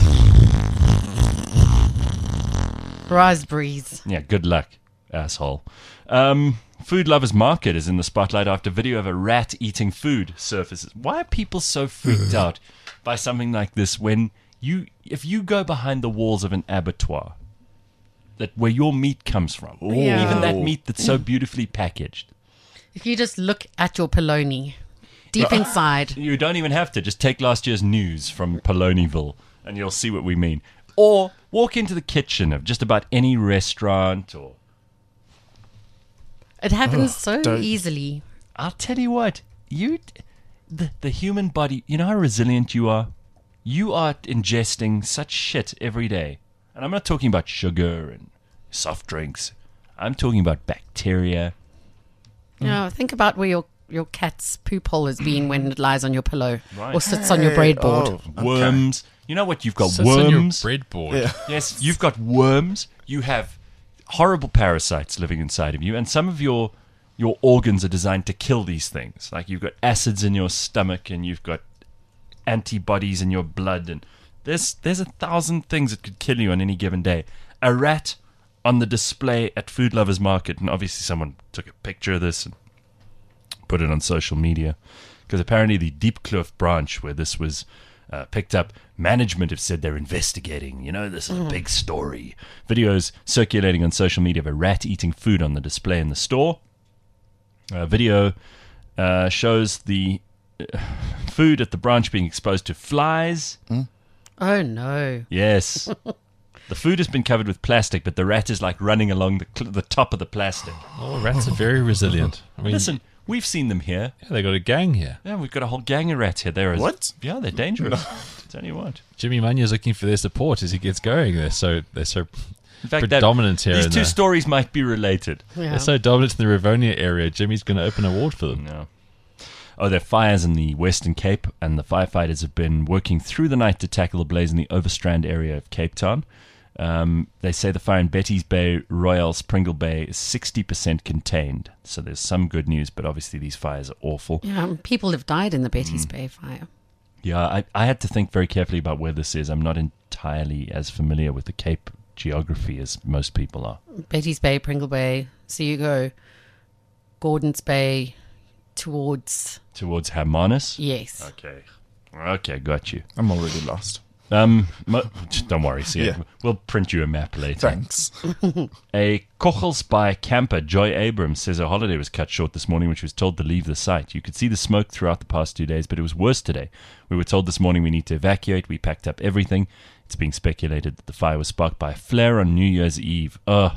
Raspberries. yeah, good luck, asshole. Um, Food Lovers Market is in the spotlight after video of a rat eating food surfaces. Why are people so freaked out by something like this when you, if you go behind the walls of an abattoir, that where your meat comes from, Yeah. even that meat that's so beautifully packaged, If you just look at your polony deep inside. you don't even have to. Just take last year's news from Polonyville and you'll see what we mean. Or walk into the kitchen of just about any restaurant or... It happens so don't- easily. I'll tell you what, you, the, the human body, you know how resilient you are? You are ingesting such shit every day. And I'm not talking about sugar and soft drinks. I'm talking about bacteria. You know, think about where your, your cat's poop hole has been when it lies on your pillow Right. or sits on your breadboard. Oh, okay. Worms. You know what? You've got Sits on your worms. breadboard. Yeah. Yes, you've got worms. You have horrible parasites living inside of you, and some of your your organs are designed to kill these things. Like you've got acids in your stomach, and you've got antibodies in your blood, and there's there's a thousand things that could kill you on any given day. A rat on the display at Food Lovers Market, and obviously someone took a picture of this and put it on social media, because apparently the Diepkloof branch where this was uh, picked up, management have said they're investigating. You know, this is a big story. Videos circulating on social media of a rat eating food on the display in the store. Uh, video uh, shows the uh, food at the branch being exposed to flies. Oh, no. Yes. The food has been covered with plastic, but the rat is like running along the cl- the top of the plastic. Oh, rats are very resilient. I mean, Listen, we've seen them here. yeah, they got a gang here. Yeah, we've got a whole gang of rats here. They're as- What? Yeah, they're dangerous. Tell you what. Jimmy Munya's looking for their support as he gets going. They're so they're so In fact, that, predominant here. these in two the, stories might be related. Yeah. They're so dominant in the Rivonia area. Jimmy's going to open a ward for them. No. Oh, there are fires in the Western Cape, and the firefighters have been working through the night to tackle the blaze in the Overstrand area of Cape Town. Um, they say the fire in Betty's Bay, Royal Springle Bay is sixty percent contained. So there's some good news, but obviously these fires are awful. Yeah, um, people have died in the Betty's Mm. Bay fire. Yeah, I, I had to think very carefully about where this is. I'm not entirely as familiar with the Cape geography as most people are. Betty's Bay, Pringle Bay. So you go Gordon's Bay towards, Towards Hermanus? yes. Okay. Okay, got you. I'm already lost. Um, mo- don't worry, see, Yeah. we'll print you a map later. Thanks. A Kochelsbaai camper, Joy Abrams, says her holiday was cut short this morning when she was told to leave the site. You could see the smoke throughout the past two days, but it was worse today. We were told this morning we need to evacuate. We packed up everything. It's being speculated that the fire was sparked by a flare on New Year's Eve. Ugh.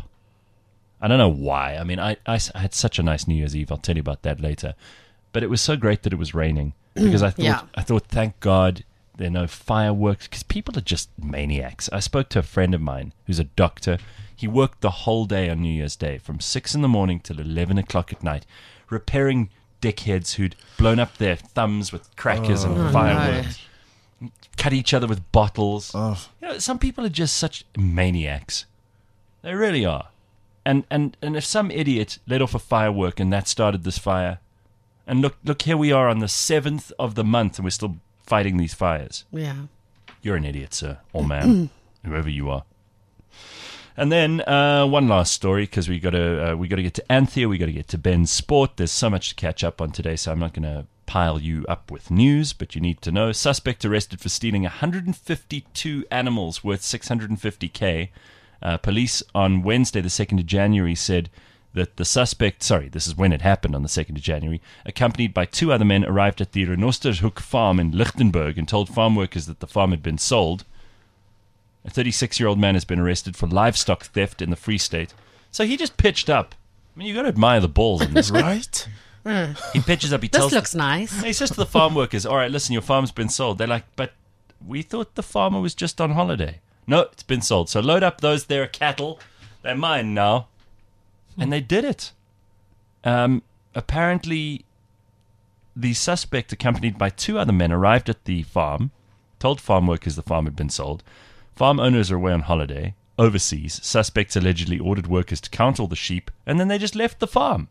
I don't know why. I mean, I, I, I had such a nice New Year's Eve. I'll tell you about that later. But it was so great that it was raining because I thought, Yeah. I thought, thank God there are no fireworks because people are just maniacs. I spoke to a friend of mine who's a doctor. He worked the whole day on New Year's Day from six in the morning till eleven o'clock at night, repairing dickheads who'd blown up their thumbs with crackers and Oh, fireworks, cut each other with bottles. Oh. You know, some people are just such maniacs. They really are. And, and and if some idiot let off a firework and that started this fire, and look look here we are on the seventh of the month and we're still fighting these fires. Yeah. You're an idiot, sir, or ma'am, whoever you are. And then uh, one last story, because we got to uh, we got to get to Anthea, we got to get to Ben's sport. There's so much to catch up on today, so I'm not going to pile you up with news, but you need to know. Suspect arrested for stealing one hundred fifty-two animals worth six hundred fifty thousand. Uh, police on Wednesday, the second of January, said that the suspect, sorry, this is when it happened on the second of January, accompanied by two other men, arrived at the Renosterhoek farm in Lichtenburg and told farm workers that the farm had been sold. A thirty-six-year-old man has been arrested for livestock theft in the Free State. So he just pitched up. I mean, you got to admire the balls in this. Right? He pitches up. He This tells. looks nice. He says to the farm workers, "All right, listen, your farm's been sold." They're like, "But we thought the farmer was just on holiday." No, it's been sold. So load up those there cattle. They're mine now. And they did it. Um, apparently, the suspect, accompanied by two other men, arrived at the farm, told farm workers the farm had been sold. Farm owners are away on holiday, overseas. Suspects allegedly ordered workers to count all the sheep, and then they just left the farm.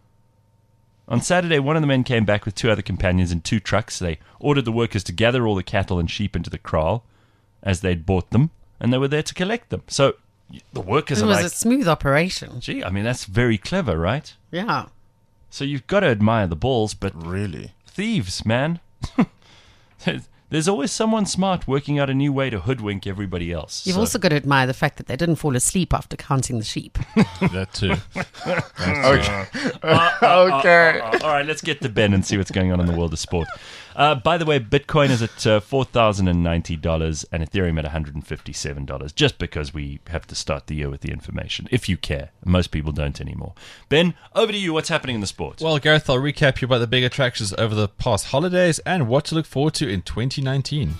On Saturday, one of the men came back with two other companions in two trucks. They ordered the workers to gather all the cattle and sheep into the kraal, as they'd bought them, and they were there to collect them. So the workers It are was like, a smooth operation. gee, I mean, that's very clever, right? Yeah. So you've got to admire the balls, but Really? thieves, man. There's always someone smart working out a new way to hoodwink everybody else. You've So- also got to admire the fact that they didn't fall asleep after counting the sheep. That too. Okay. okay. Uh, all right, let's get to Ben and see what's going on in the world of sport. Uh, by the way, Bitcoin is at uh, four thousand ninety dollars and Ethereum at one hundred fifty-seven dollars, just because we have to start the year with the information, if you care. Most people don't anymore. Ben, over to you. What's happening in the sport? Well, Gareth, I'll recap you about the big attractions over the past holidays and what to look forward to in twenty nineteen.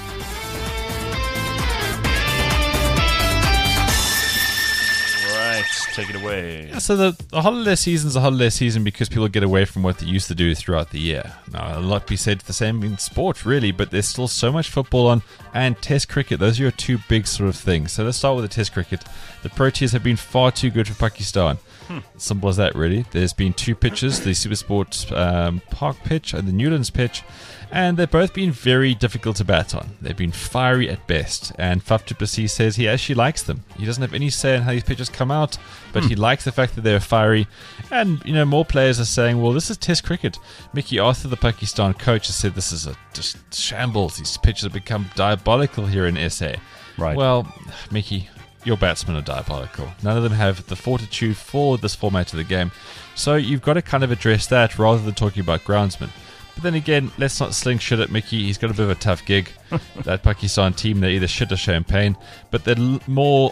Right, take it away. Yeah, so the, the holiday season's a holiday season because people get away from what they used to do throughout the year. Now, a lot be said the same in sport, really, but there's still so much football on, and Test cricket. Those are your two big sort of things. So let's start with the Test cricket. The Proteas have been far too good for Pakistan. Hmm. Simple as that, really. There's been two pitches, the Supersport um, Park pitch and the Newlands pitch, and they've both been very difficult to bat on. They've been fiery at best, and Faf du Plessis says he actually likes them. He doesn't have any say in how these pitches come out, but hmm. he likes the fact that they're fiery. And, you know, more players are saying, well, this is Test cricket. Mickey Arthur, the Pakistan coach, has said this is a just shambles. These pitches have become diabolical here in S A. Right. Well, Mickey, your batsmen are diabolical. None of them have the fortitude for this format of the game. So you've got to kind of address that rather than talking about groundsmen. But then again, let's not sling shit at Mickey. He's got a bit of a tough gig. That Pakistan team, they're either shit or champagne. But they're l- more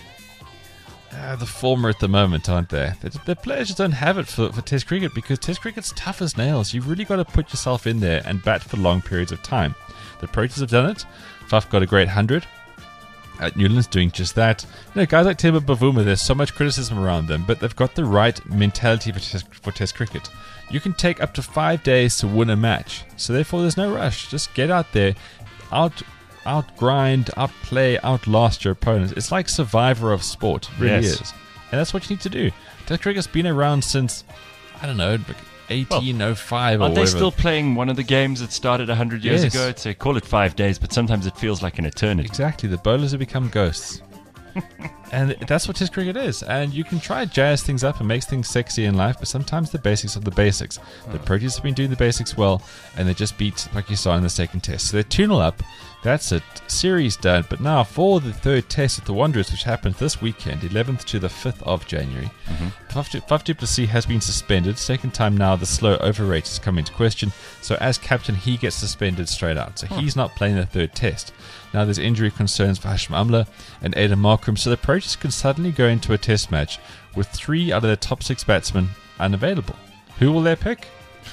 uh, the former at the moment, aren't they? The, the players just don't have it for, for Test cricket because Test cricket's tough as nails. You've really got to put yourself in there and bat for long periods of time. The Proteas have done it. Faf got a great one hundred. At Newlands doing just that. You know, guys like Timber Bavuma, there's so much criticism around them, but they've got the right mentality for test, for test cricket. You can take up to five days to win a match, so therefore there's no rush. Just get out there, out, out grind, outplay, outlast your opponents. It's like Survivor of sport, it really Yes. is, and that's what you need to do. Test cricket's been around since I don't know, like eighteen oh five or Aren't whatever. they still playing one of the games that started one hundred years Yes. ago? It's, they call it five days, but sometimes it feels like an eternity. Exactly, the bowlers have become ghosts. And that's what Test cricket is. And you can try to jazz things up and make things sexy in life, but sometimes the basics are the basics. The Proteas have been doing the basics well, and they just beat Pakistan in the second test. So they're two nil up. That's it. Series done. But now for the third test with the Wanderers, which happens this weekend, eleventh to the fifth of January. Faf du Plessis has been suspended. Second time now the slow overrate has come into question. So as captain, he gets suspended straight out. So he's not playing the third test. Now there's injury concerns for Hashim Amla and Aidan Markram. So the Proteas can suddenly go into a test match with three out of their top six batsmen unavailable. Who will they pick?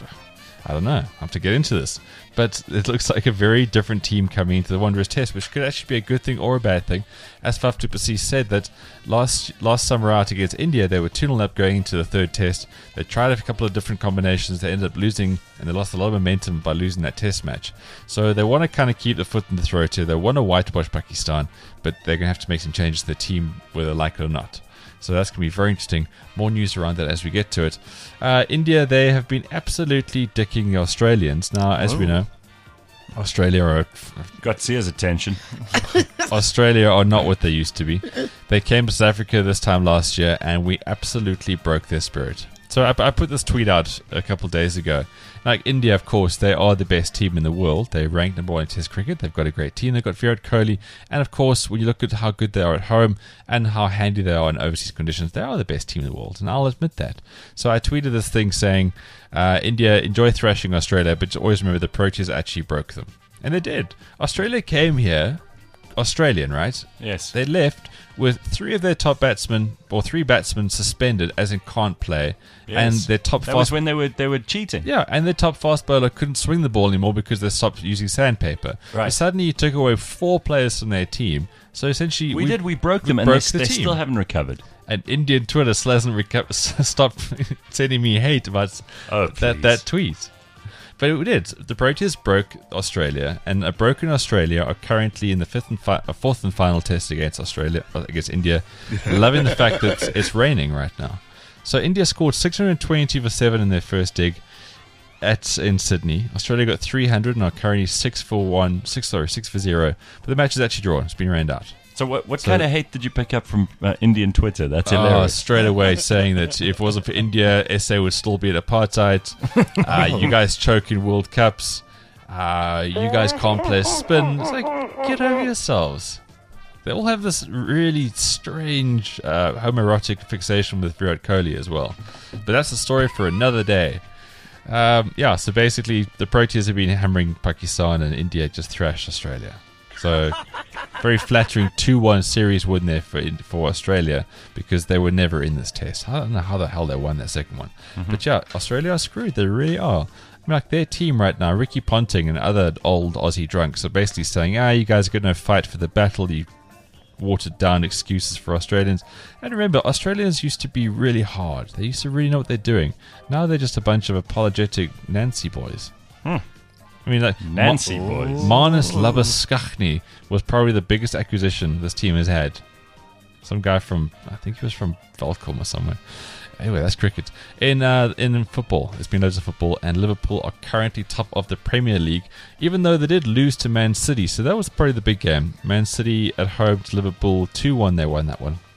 I don't know. I have to get into this. But it looks like a very different team coming into the Wanderers test, which could actually be a good thing or a bad thing. As Faf du Plessis said that last last summer out against India, they were two nil up going into the third test. They tried a couple of different combinations. They ended up losing, and they lost a lot of momentum by losing that test match. So they want to kind of keep the foot in the throat here. They want to whitewash Pakistan, but they're going to have to make some changes to their team, whether they like it or not. So that's going to be very interesting. More news around that as we get to it. Uh, India, they have been absolutely dicking the Australians. Now, as we know, Australia are Got Sia's attention. Australia are not what they used to be. They came to South Africa this time last year, and we absolutely broke their spirit. So I, I put this tweet out a couple of days ago. Like India, of course, they are the best team in the world. They rank number one in Test cricket. They've got a great team. They've got Virat Kohli. And of course, when you look at how good they are at home and how handy they are in overseas conditions, they are the best team in the world. And I'll admit that. So I tweeted this thing saying, uh, India, enjoy thrashing Australia, but always remember the Proteas actually broke them. And they did. Australia came here, Australian, right? Yes. They left with three of their top batsmen, or three batsmen suspended, as in can't play. Yes. And their top That fast was when they were they were cheating. Yeah, and their top fast bowler couldn't swing the ball anymore because they stopped using sandpaper. Right. So suddenly you took away four players from their team. So essentially, We, did. We broke them, and broke they, the they team. still haven't recovered. And Indian Twitter still hasn't reco- stopped sending me hate about Oh, that, please. that tweet. But it did. The Proteas broke Australia, and a broken Australia are currently in the fifth and fi- uh, fourth and final test against Australia, uh, against India, loving the fact that it's, it's raining right now. So India scored six hundred twenty for seven in their first dig at in Sydney. Australia got three hundred and are currently six for one, six sorry, six for zero. But the match is actually drawn. It's been rained out. So what what So- kind of hate did you pick up from uh, Indian Twitter? That's Oh, hilarious. straight away saying that if it wasn't for India, S A would still be at apartheid. Uh, you guys choke in World Cups. Uh, you guys can't play spin. It's like, get over yourselves. They all have this really strange uh, homoerotic fixation with Virat Kohli as well. But that's a story for another day. Um, yeah, so basically the Proteas have been hammering Pakistan and India just thrashed Australia. So very flattering two one series win there for for Australia because they were never in this test. I don't know how the hell they won that second one. Mm-hmm. But yeah, Australia are screwed. They really are. I mean, like their team right now, Ricky Ponting and other old Aussie drunks are basically saying, ah, you guys are going to fight for the battle. You watered down excuses for Australians. And remember, Australians used to be really hard. They used to really know what they're doing. Now they're just a bunch of apologetic Nancy boys. Hmm. I mean, like Nancy Ma- boys. Marnus Labuschagne was probably the biggest acquisition this team has had. Some guy from, I think he was from Volcom or somewhere. Anyway, that's cricket. In uh, in football, there's been loads of football, and Liverpool are currently top of the Premier League, even though they did lose to Man City. So that was probably the big game. Man City at home to Liverpool, two one, they won that one.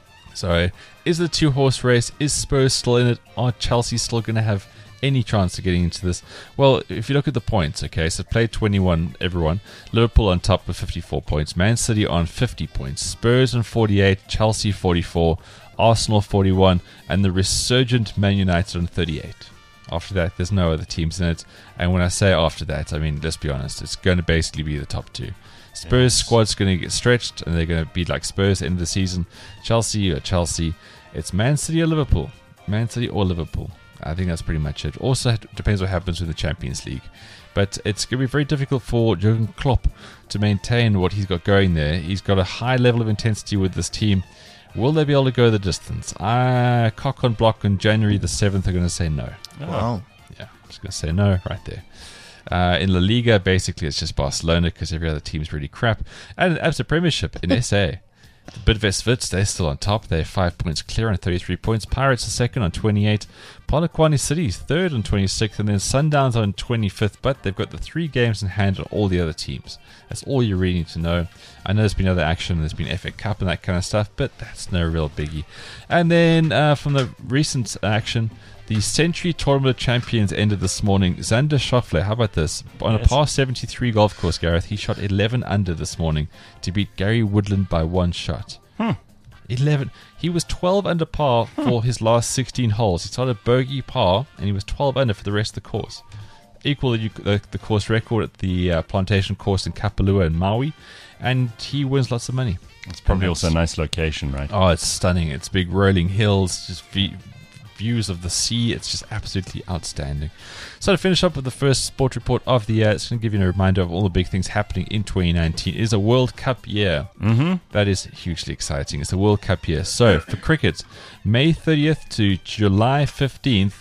So, is it a two-horse race? Is Spurs still in it? Are Chelsea still going to have any chance of getting into this? Well, if you look at the points, okay, so played twenty-one, everyone. Liverpool on top with fifty-four points. Man City on fifty points. Spurs on forty-eight. Chelsea forty-four. Arsenal forty-one. And the resurgent Man United on thirty-eight. After that, there's no other teams in it. And when I say after that, I mean, let's be honest, it's going to basically be the top two. Spurs Yes. squad's going to get stretched, and they're going to be like Spurs at the end of the season. Chelsea or Chelsea. It's Man City or Liverpool. Man City or Liverpool. I think that's pretty much it. Also, it depends what happens with the Champions League. But it's going to be very difficult for Jurgen Klopp to maintain what he's got going there. He's got a high level of intensity with this team. Will they be able to go the distance? Uh, cock on block on January the seventh are going to say no. Wow. Yeah, I'm just going to say no right there. Uh, in La Liga, basically, it's just Barcelona because every other team's really crap. And as a Premiership in S A, the Bidvest Wits, they're still on top. They're five points clear on thirty-three points. Pirates are second on twenty-eight. Polokwane City third on twenty-six. And then Sundowns on twenty-fifth. But they've got the three games in hand on all the other teams. That's all you really need to know. I know there's been other action. There's been F A Cup and that kind of stuff. But that's no real biggie. And then uh, from the recent action, the Century Tournament of Champions ended this morning. Xander Schauffele, how about this? On Yes. a par seventy-three golf course, Gareth, he shot eleven under this morning to beat Gary Woodland by one shot. Hmm. eleven. He was twelve under par for his last sixteen holes. He started bogey par, and he was twelve under for the rest of the course. Equal the, the, the course record at the uh, Plantation course in Kapalua in Maui, and he wins lots of money. It's probably And also a that's- nice location, right? Oh, it's stunning. It's big rolling hills, just v- views of the sea. It's just absolutely outstanding. So to finish up with the first sport report of the year, it's going to give you a reminder of all the big things happening in twenty nineteen. It is a World Cup year. Mm-hmm. That is hugely exciting. It's a World Cup year. So for cricket, May thirtieth to July fifteenth,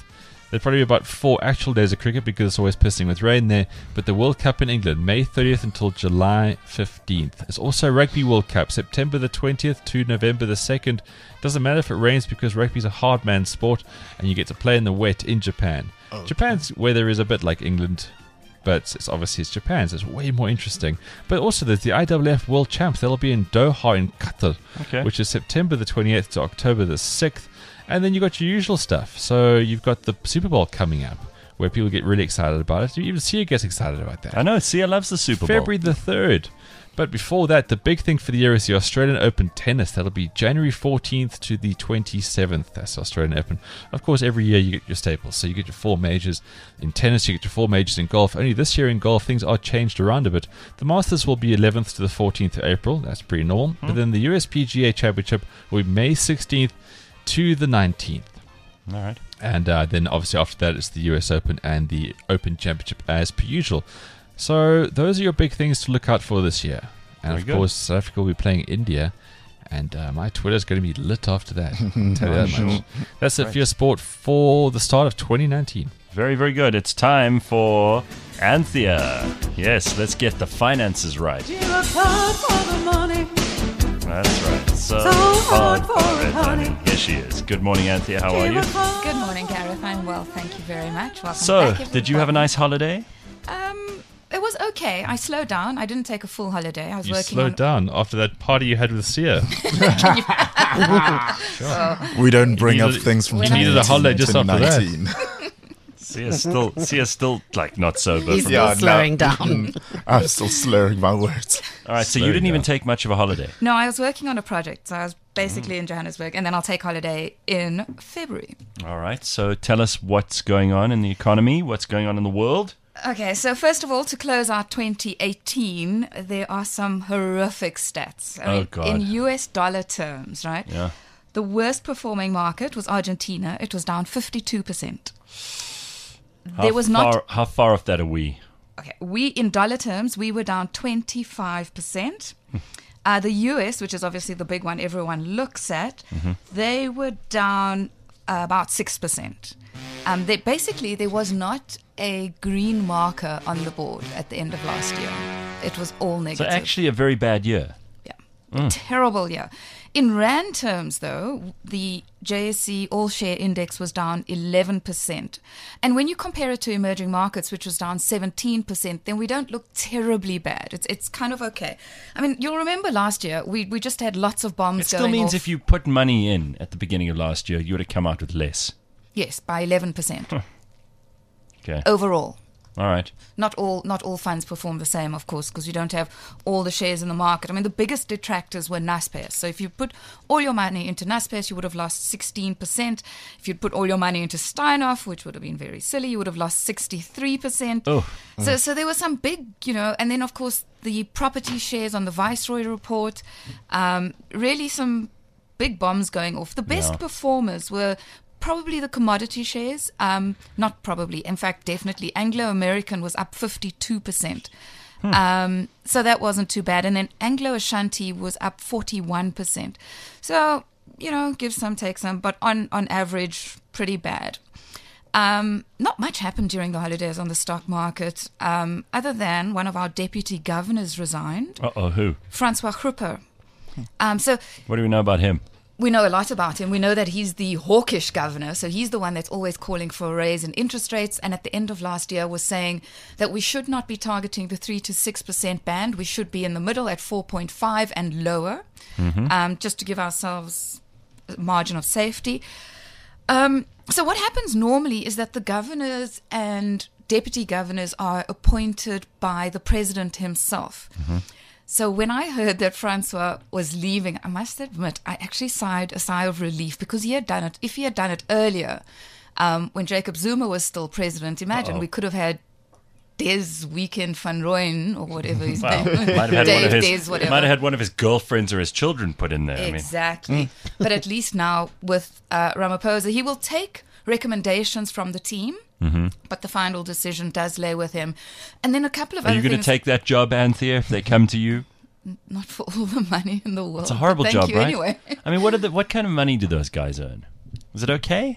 There'll probably be about four actual days of cricket because it's always pissing with rain there. But the World Cup in England, May thirtieth until July fifteenth. There's also Rugby World Cup, September the twentieth to November the second. Doesn't matter if it rains because rugby's a hard man sport and you get to play in the wet in Japan. Okay. Japan's weather is a bit like England, but it's obviously it's Japan, so it's way more interesting. But also there's the I W F World Champs. They'll be in Doha in Qatar, okay. which is September the twenty-eighth to October the sixth. And then you've got your usual stuff. So you've got the Super Bowl coming up, where people get really excited about it. Even Sia gets excited about that. I know, Sia loves the Super Bowl. February the third. But before that, the big thing for the year is the Australian Open tennis. That'll be January fourteenth to the twenty-seventh. That's the Australian Open. Of course, every year you get your staples. So you get your four majors in tennis, you get your four majors in golf. Only this year in golf, things are changed around a bit. The Masters will be eleventh to the fourteenth of April. That's pretty normal. Hmm. But then the U S P G A Championship will be May sixteenth to the nineteenth. All right. And uh, then obviously after that, it's the U S Open and the Open Championship as per usual. So those are your big things to look out for this year. And Very of good. course, South Africa will be playing India. And uh, my Twitter's going to be lit after that. I'll tell you that much. That's it for your sport for the start of twenty nineteen. Very, very good. It's time for Anthea. Yes, let's get the finances right. That's right. So, so hard for it, honey. Here she is. Good morning, Anthea. How are you? Good morning, Gareth. I'm well, thank you very much. Welcome so, back, did you have a nice holiday? Um, it was okay. I slowed down. I didn't take a full holiday. I was you working slowed on... down after that party you had with Sia. Sure. We don't bring needed, up things from we needed a holiday just after that. Sia's still, Sia's still like not sober. He's still Yeah, slowing no. down. I'm still slurring my words. All right, so Slowing you didn't even down. take much of a holiday. No, I was working on a project. So I was basically in Johannesburg, and then I'll take holiday in February. All right, so tell us what's going on in the economy, what's going on in the world. Okay, so first of all, to close out twenty eighteen, there are some horrific stats. I Oh, mean, God. in U S dollar terms, right? Yeah. The worst performing market was Argentina. It was down fifty-two percent. How There was far, not... How far off that are we? Okay, we, in dollar terms, we were down twenty-five percent. Uh, the U S, which is obviously the big one everyone looks at, Mm-hmm. they were down uh, about six percent. Um, they, basically, there was not a green marker on the board at the end of last year. It was all So negative. actually a very bad year. Yeah, terrible year. In rand terms, though, the J S E All Share Index was down eleven percent. And when you compare it to emerging markets, which was down seventeen percent, then we don't look terribly bad. It's it's kind of okay. I mean, you'll remember last year, we, we just had lots of bombs It still going means off. if you put money in at the beginning of last year, you would have come out with less. Yes, by eleven percent Okay. overall. All right. Not all not all funds perform the same, of course, because you don't have all the shares in the market. I mean, the biggest detractors were Naspers. So if you put all your money into Naspers, you would have lost sixteen percent. If you'd put all your money into Steinhoff, which would have been very silly, you would have lost sixty-three percent. Oh. So, so there were some big, you know, and then, of course, the property shares on the Viceroy report, um, really some big bombs going off. The best Yeah. performers were probably the commodity shares. Um, not probably. In fact, definitely. Anglo-American was up fifty-two percent. Hmm. Um, so that wasn't too bad. And then Anglo-Ashanti was up forty-one percent. So, you know, give some, take some. But on, on average, pretty bad. Um, not much happened during the holidays on the stock market, um, other than one of our deputy governors resigned, Uh-oh, who? Francois Groeper. Um, so What do we know about him? we know a lot about him. We know that he's the hawkish governor, so he's the one that's always calling for a raise in interest rates, and at the end of last year was saying that we should not be targeting the three to six percent band. We should be in the middle at four point five and lower, mm-hmm. um, just to give ourselves a margin of safety. Um, so what happens normally is that the governors and deputy governors are appointed by the president himself. Mm-hmm. So when I heard that Francois was leaving, I must admit, I actually sighed a sigh of relief because he had done it. If he had done it earlier, um, when Jacob Zuma was still president, imagine Uh-oh. we could have had Des Weekend van Rooyen or whatever his Well, name might have had one of Dave his, Des, whatever. might have had one of his girlfriends or his children put in there. Exactly. I mean, But at least now with uh, Ramaphosa, he will take recommendations from the team, mm-hmm. but the final decision does lay with him. And then a couple of Are other you going to things. take that job, Anthea, if they come to you? Not for all the money in the world. It's a horrible but thank job, you right? Anyway. I mean, what are the, what kind of money do those guys earn? Is it okay?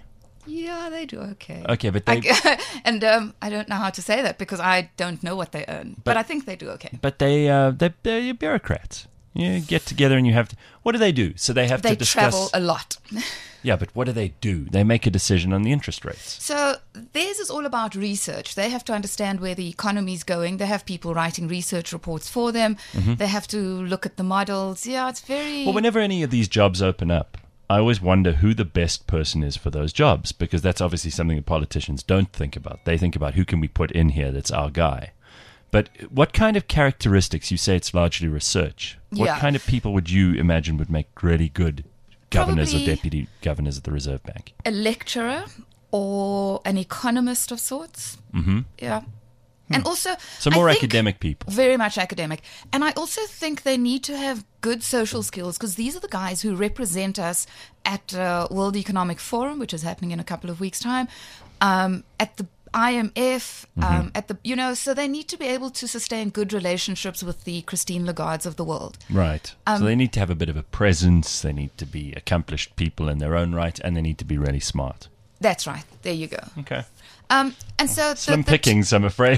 Yeah, they do okay. Okay, but they I, and um, I don't know how to say that because I don't know what they earn, but, But- I think they do okay. but they uh, they they're bureaucrats. You get together and you have to. What do they do? So they have They to discuss. travel a lot. Yeah, but what do they do? They make a decision on the interest rates. So theirs is all about research. They have to understand where the economy is going. They have people writing research reports for them. They have to look at the models. Yeah, it's very. Well, whenever any of these jobs open up, I always wonder who the best person is for those jobs, because that's obviously something that politicians don't think about. They think about who can we put in here that's our guy. But what kind of characteristics? You say it's largely research. What Yeah. kind of people would you imagine would make really good governors Probably- or deputy governors at the Reserve Bank? a lecturer or an economist of sorts. Mm-hmm. Yeah. And also, So I more think- academic people. Very much academic. And I also think they need to have good social skills because these are the guys who represent us at uh, World Economic Forum, which is happening in a couple of weeks' time, um, at the I M F, um, at the, you know, so they need to be able to sustain good relationships with the Christine Lagardes of the world. Right. Um, so they need to have a bit of a presence. They need to be accomplished people in their own right, and they need to be really smart. That's right. There you go. Okay. Um, and so Slim the, the, pickings, I'm afraid.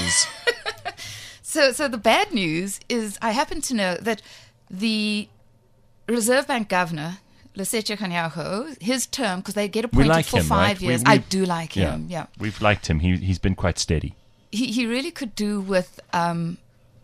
So, so the bad news is I happen to know that the Reserve Bank governor, Lesetja Kganyago, his term, because they get We appointed like for him, five right? We- years. we- I do like him, yeah. We've liked him. He, he's been quite steady. He, he really could do with, um,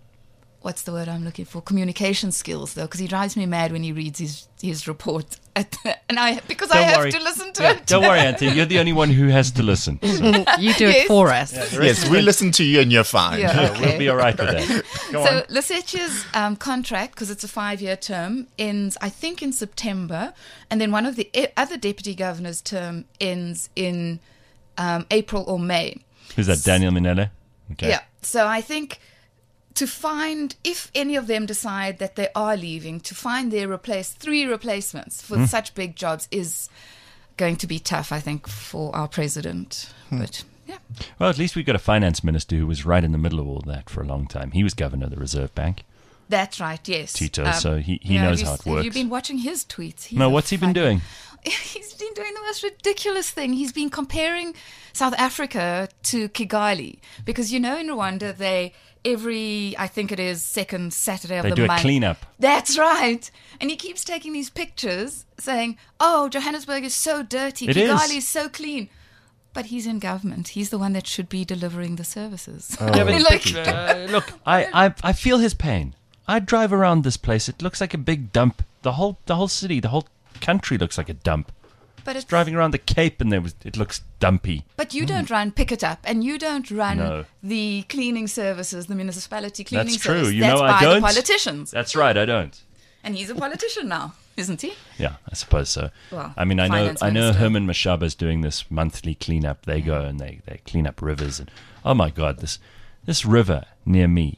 what's the word I'm looking for? Communication skills, though, because he drives me mad when he reads his, his report. At the, and I, because I Don't have worry. to listen to Yeah, it. don't worry, Auntie. You're the only one who has to listen. So You do it Yes. for us. Yes, we listen to you and you're fine. Yeah, okay. we'll be all right with that. Go So on. Lesetja's um, contract, because it's a five-year term, ends I think in September, and then one of the e- other deputy governors' term ends in um, April or May. Who's that, Daniel Minele? Okay. Yeah. So I think to find, if any of them decide that they are leaving, to find their replace three replacements for such big jobs is going to be tough, I think, for our president. But yeah. Well, at least we've got a finance minister who was right in the middle of all that for a long time. He was governor of the Reserve Bank. That's right, yes. Tito, so he- he you know, knows have how you- it Have you works. been watching his tweets? He's No, a what's he been fun- doing? He's been doing the most ridiculous thing. He's been comparing South Africa to Kigali because, you know, in Rwanda, they every, I think it is, second Saturday of They the do a month. cleanup. That's right. And he keeps taking these pictures saying, oh, Johannesburg is so dirty. It Kigali is. is so clean. But he's in government. He's the one that should be delivering the services. Yeah, I but- mean, like, Uh, look, I, I I feel his pain. I drive around this place. It looks like a big dump. The whole the whole city, the whole country looks like a dump. but it's Driving around the Cape and there was it looks dumpy. But you don't run Pick It Up, and you don't run No. the cleaning services, the municipality cleaning That's true. service. You That's know by I don't. the politicians. That's right. I don't. And he's a politician now, isn't he? Yeah, I suppose so. Well, I mean, I know, finance I know minister. Herman Mashaba's doing this monthly cleanup. They go and they, they clean up rivers, and oh my God, this this river near me.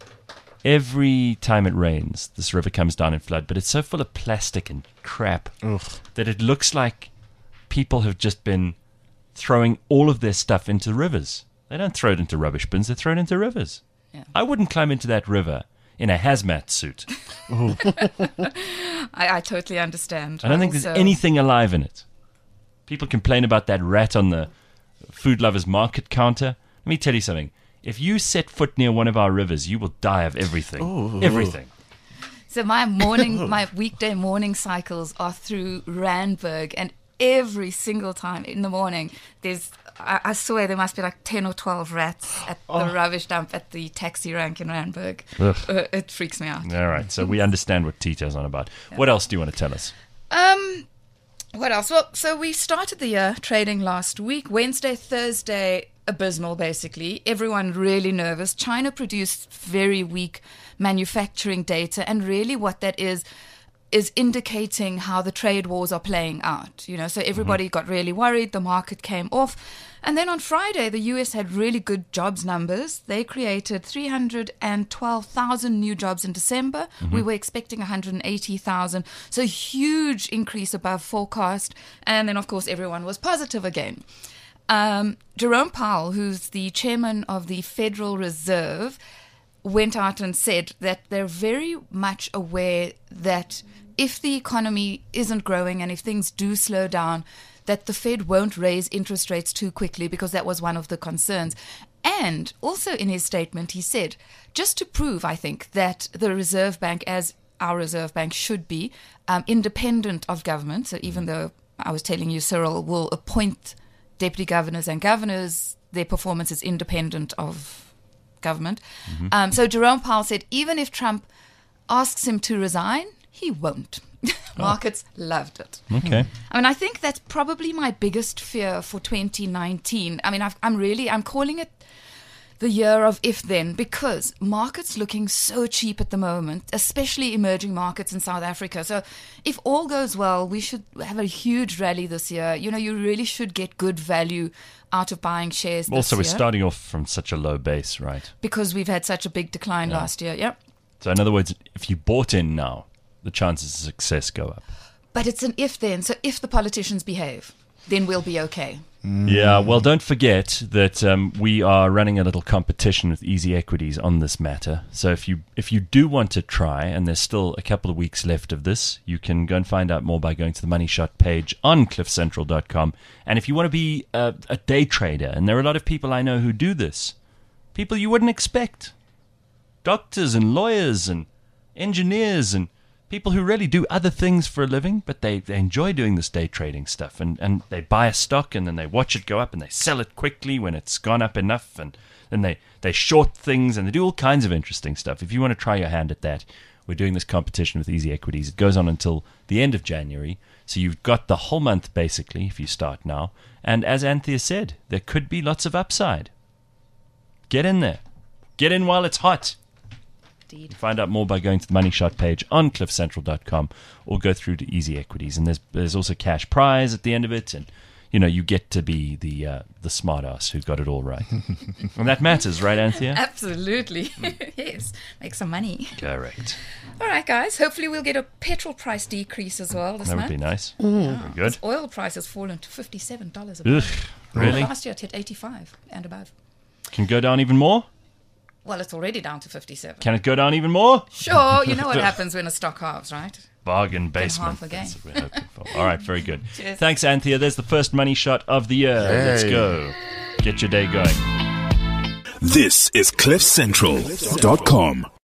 Every time it rains, this river comes down in flood, but it's so full of plastic and crap that it looks like people have just been throwing all of their stuff into rivers. They don't throw it into rubbish bins; they throw it into rivers. Yeah. I wouldn't climb into that river in a hazmat suit. I, I totally understand. I don't think also- there's anything alive in it. People complain about that rat on the Food Lovers Market counter. Let me tell you something. If you set foot near one of our rivers, you will die of everything. Everything. So my morning, my weekday morning cycles are through Randburg, and every single time in the morning, there's, I, I swear there must be like ten or twelve rats at the rubbish dump at the taxi rank in Randburg. Ugh. Uh, it freaks me out. All right, so we understand what Tito's on about. What else do you want to tell us? Um, what else? Well, so we started the year trading last week. Wednesday, Thursday, abysmal, basically. Everyone really nervous. China produced very weak manufacturing data, and really what that is is indicating how the trade wars are playing out. You know, so everybody got really worried. The market came off. And then on Friday, the U S had really good jobs numbers. They created three hundred twelve thousand new jobs in December. We were expecting one hundred eighty thousand. So huge increase above forecast. And then, of course, everyone was positive again. Um, Jerome Powell, who's the chairman of the Federal Reserve, went out and said that they're very much aware that if the economy isn't growing and if things do slow down, that the Fed won't raise interest rates too quickly because that was one of the concerns. And also in his statement, he said, just to prove, I think, that the Reserve Bank, as our Reserve Bank should be, um, independent of government. So even though I was telling you Cyril will appoint deputy governors and governors, their performance is independent of government. Mm-hmm. Um, so Jerome Powell said, even if Trump asks him to resign, he won't. Markets oh. loved it. Okay. I mean, I think that's probably my biggest fear for twenty nineteen. I mean, I've, I'm really, I'm calling it the year of if-then, because markets looking so cheap at the moment, especially emerging markets in South Africa. So if all goes well, we should have a huge rally this year. You know, you really should get good value out of buying shares this Also, year. we're starting off from such a low base, right? Because we've had such a big decline Yeah. last year. Yep. So in other words, if you bought in now, the chances of success go up. But it's an if-then. So if the politicians behave, then we'll be okay. Yeah, well, don't forget that um, we are running a little competition with Easy Equities on this matter. So if you if you do want to try, and there's still a couple of weeks left of this, you can go and find out more by going to the Money Shot page on cliff central dot com. And if you want to be a, a day trader, and there are a lot of people I know who do this, people you wouldn't expect, doctors and lawyers and engineers and people who really do other things for a living, but they, they enjoy doing this day trading stuff. And, and they buy a stock and then they watch it go up and they sell it quickly when it's gone up enough. And then they, they short things and they do all kinds of interesting stuff. If you want to try your hand at that, we're doing this competition with Easy Equities. It goes on until the end of January. So you've got the whole month, basically, if you start now. And as Anthea said, there could be lots of upside. Get in there. Get in while it's hot. You find out more by going to the Money Shot page on cliff central dot com or go through to Easy Equities. And there's there's also cash prize at the end of it. And, you know, you get to be the uh, the smart ass who got it all right. And that matters, right, Anthea? Absolutely. Yes. Make some money. Correct. All right, guys. Hopefully we'll get a petrol price decrease as well this That would month. be nice. Yeah. Very good. Oil price has fallen to fifty-seven dollars a Ugh, barrel. really? Last year it hit eighty-five and above. Can go down even more? Well, it's already down to fifty-seven. Can it go down even more? Sure. You know what happens when a stock halves, right? Bargain basement. half again. That's what we're hoping for. All right, very good. Cheers. Thanks, Anthea. There's the first Money Shot of the year. Let's Hey. go. Get your day going. This is cliff central dot com.